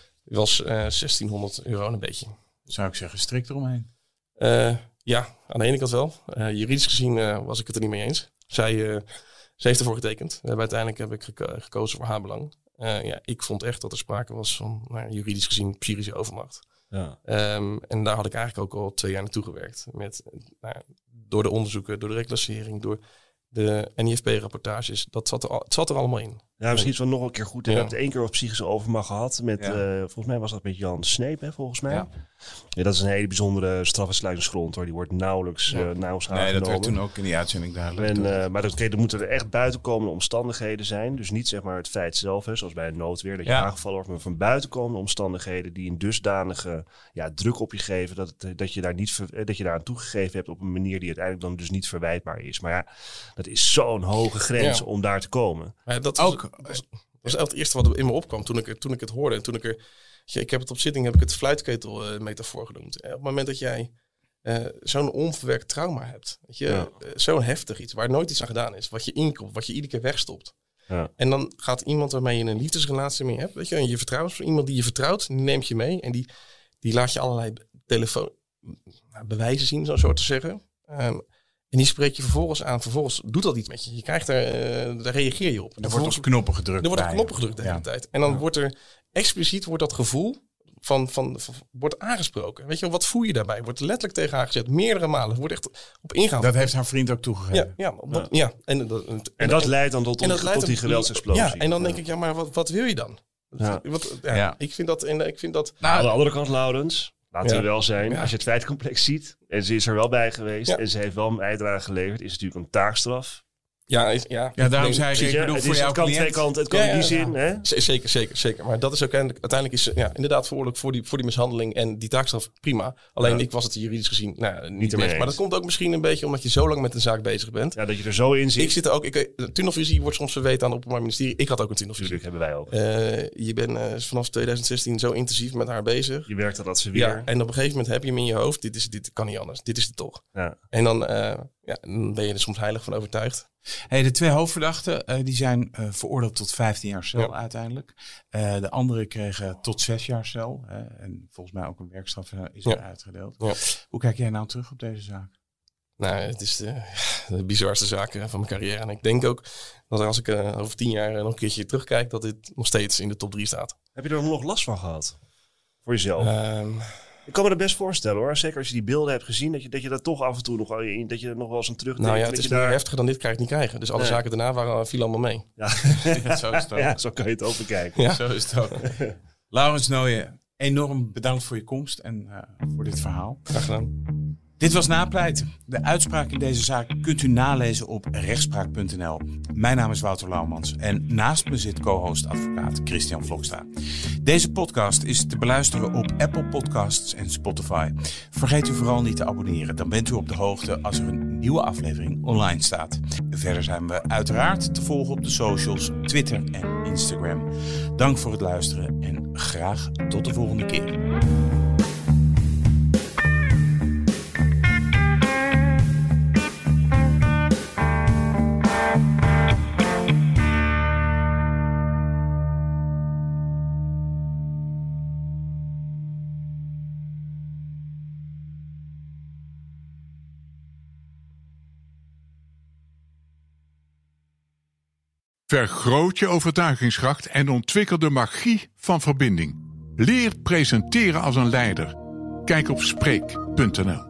was uh, zestienhonderd euro en een beetje. Zou ik zeggen, strikt eromheen. Uh, ja, aan de ene kant wel. Uh, juridisch gezien uh, was ik het er niet mee eens. Zij, uh, ze heeft ervoor getekend. We hebben uiteindelijk heb ik geko- gekozen voor haar belang. Uh, ja, ik vond echt dat er sprake was van nou, juridisch gezien psychische overmacht. Ja. Um, en daar had ik eigenlijk ook al twee jaar naartoe gewerkt. Met, nou, door de onderzoeken, door de reclassering, door de N I F P-rapportages. Dat zat er, al, het zat er allemaal in. Ja, misschien is het wel nog een keer goed. We Ja. hebben het één keer over psychische overmacht gehad. Met, Ja. uh, volgens mij was dat met Jan Sneep, hè, volgens mij. Ja. Ja, dat is een hele bijzondere strafuitsluitingsgrond, hoor. Die wordt nauwelijks, Ja. uh, nauwelijks Nee, dat aangenomen. werd toen ook in die uitzending duidelijk. En, Dat- uh, maar dat, okay, er moeten er echt buitenkomende omstandigheden zijn. Dus niet zeg maar het feit zelf, hè, zoals bij een noodweer, dat je Ja. aangevallen wordt, maar van buitenkomende omstandigheden die een dusdanige ja, druk op je geven, dat, het, dat, je daar niet ver, dat je daar aan toegegeven hebt op een manier die uiteindelijk dan dus niet verwijtbaar is. Maar ja, dat is zo'n hoge grens Ja. om daar te komen. Maar dat was, Ook- was, was echt het eerste wat er in me opkwam toen ik, toen ik het hoorde. En toen ik er, ik heb het op zitting heb ik het fluitketel uh, metafoor genoemd. En op het moment dat jij uh, zo'n onverwerkt trauma hebt, weet je, Ja. uh, zo'n heftig iets waar nooit iets aan gedaan is, wat je inkoopt, wat je iedere keer wegstopt. Ja. En dan gaat iemand waarmee je een liefdesrelatie mee hebt, weet je, en je vertrouwt, iemand die je vertrouwt, die neemt je mee en die, die laat je allerlei telefoon nou, bewijzen zien, zo'n soort te zeggen. Um, en die spreek je vervolgens aan. Vervolgens doet dat iets met je. Je krijgt er, uh, daar reageer je op. er wordt op knoppen gedrukt. Er wordt op bij knoppen je. gedrukt de hele Ja. tijd. En dan Ja. wordt er expliciet wordt dat gevoel van, van, van wordt aangesproken. Weet je wel, wat voel je daarbij? Wordt letterlijk tegen haar gezet. Meerdere malen. Er wordt echt op ingaan. Dat heeft haar vriend ook toegegeven. ja, ja, omdat, ja. En, dat- en, En dat leidt dan tot, en tot, dat leidt tot die tot- geweldsexplosie. Ja, en dan denk ik, ja, maar wat, wat wil je dan? Ja. Wat, ja, Ja. Ik vind dat, en ik vind dat Aan de andere kant, Laurens, laten Ja. we wel zijn. Ja. Als je het feitcomplex ziet en ze is er wel bij geweest Ja. en ze heeft wel een bijdrage geleverd, is het natuurlijk een taakstraf. ja, is, ja, Ja, daarom ik zei ik, Zie ik je? bedoel Het, voor is, jouw het kan cliënt. twee kanten. Het kan Ja, in die ja, ja. zin. Hè? Z- Zeker, zeker, zeker. Maar dat is ook uiteindelijk, uiteindelijk is ze ja, inderdaad verantwoordelijk voor die, voor die mishandeling en die taakstraf prima. Alleen Ja. ik was het juridisch gezien nou, niet, Niet ermee mee. Maar dat eens. komt ook misschien een beetje omdat je zo lang met een zaak bezig bent. Ja, dat je er zo in zit. Ik zit er ook, ik, de tunnelvisie wordt soms verweten aan het Openbaar Ministerie. Ik had ook een tunnelvisie. Natuurlijk hebben wij ook. Uh, je bent uh, vanaf twintig zestien zo intensief met haar bezig. Je werkt dat ze weer. Ja, en op een gegeven moment heb je hem in je hoofd. Dit, is, dit kan niet anders. Dit is het toch. Ja. En dan, uh, ja, dan ben je er soms heilig van overtuigd. Hey, de twee hoofdverdachten uh, die zijn uh, veroordeeld tot vijftien jaar cel Ja. uiteindelijk. Uh, de anderen kregen tot zes jaar cel. Uh, en volgens mij ook een werkstraf uh, is er Ja. uitgedeeld. Ja. Hoe kijk jij nou terug op deze zaak? Nou, het is de, de bizarste zaak uh, van mijn carrière. En ik denk ook dat als ik uh, over tien jaar uh, nog een keertje terugkijk, dat dit nog steeds in de top drie staat. Heb je er nog last van gehad? Voor jezelf? Um, Ik kan me dat best voorstellen hoor. Zeker als je die beelden hebt gezien, dat je dat, je dat toch af en toe nog wel in, dat je er nog wel eens aan terugdenkt. nou ja, dat het is je meer daar... heftiger dan dit kan je het niet krijgen. Dus alle Nee. zaken daarna waren, vielen allemaal mee. Ja. Ja, zo is het ook. ja, zo kan je het ook bekijken. Ja. Zo is het ook. Laurens Nooyen, enorm bedankt voor je komst en uh, voor dit verhaal. Graag gedaan. Dit was Napleiten. De uitspraak in deze zaak kunt u nalezen op rechtspraak punt n l. Mijn naam is Wouter Laumans en naast me zit co-host advocaat Christian Vlokstra. Deze podcast is te beluisteren op Apple Podcasts en Spotify. Vergeet u vooral niet te abonneren, dan bent u op de hoogte als er een nieuwe aflevering online staat. Verder zijn we uiteraard te volgen op de socials, Twitter en Instagram. Dank voor het luisteren en graag tot de volgende keer. Vergroot je overtuigingskracht en ontwikkel de magie van verbinding. Leer presenteren als een leider. Kijk op spreek punt n l.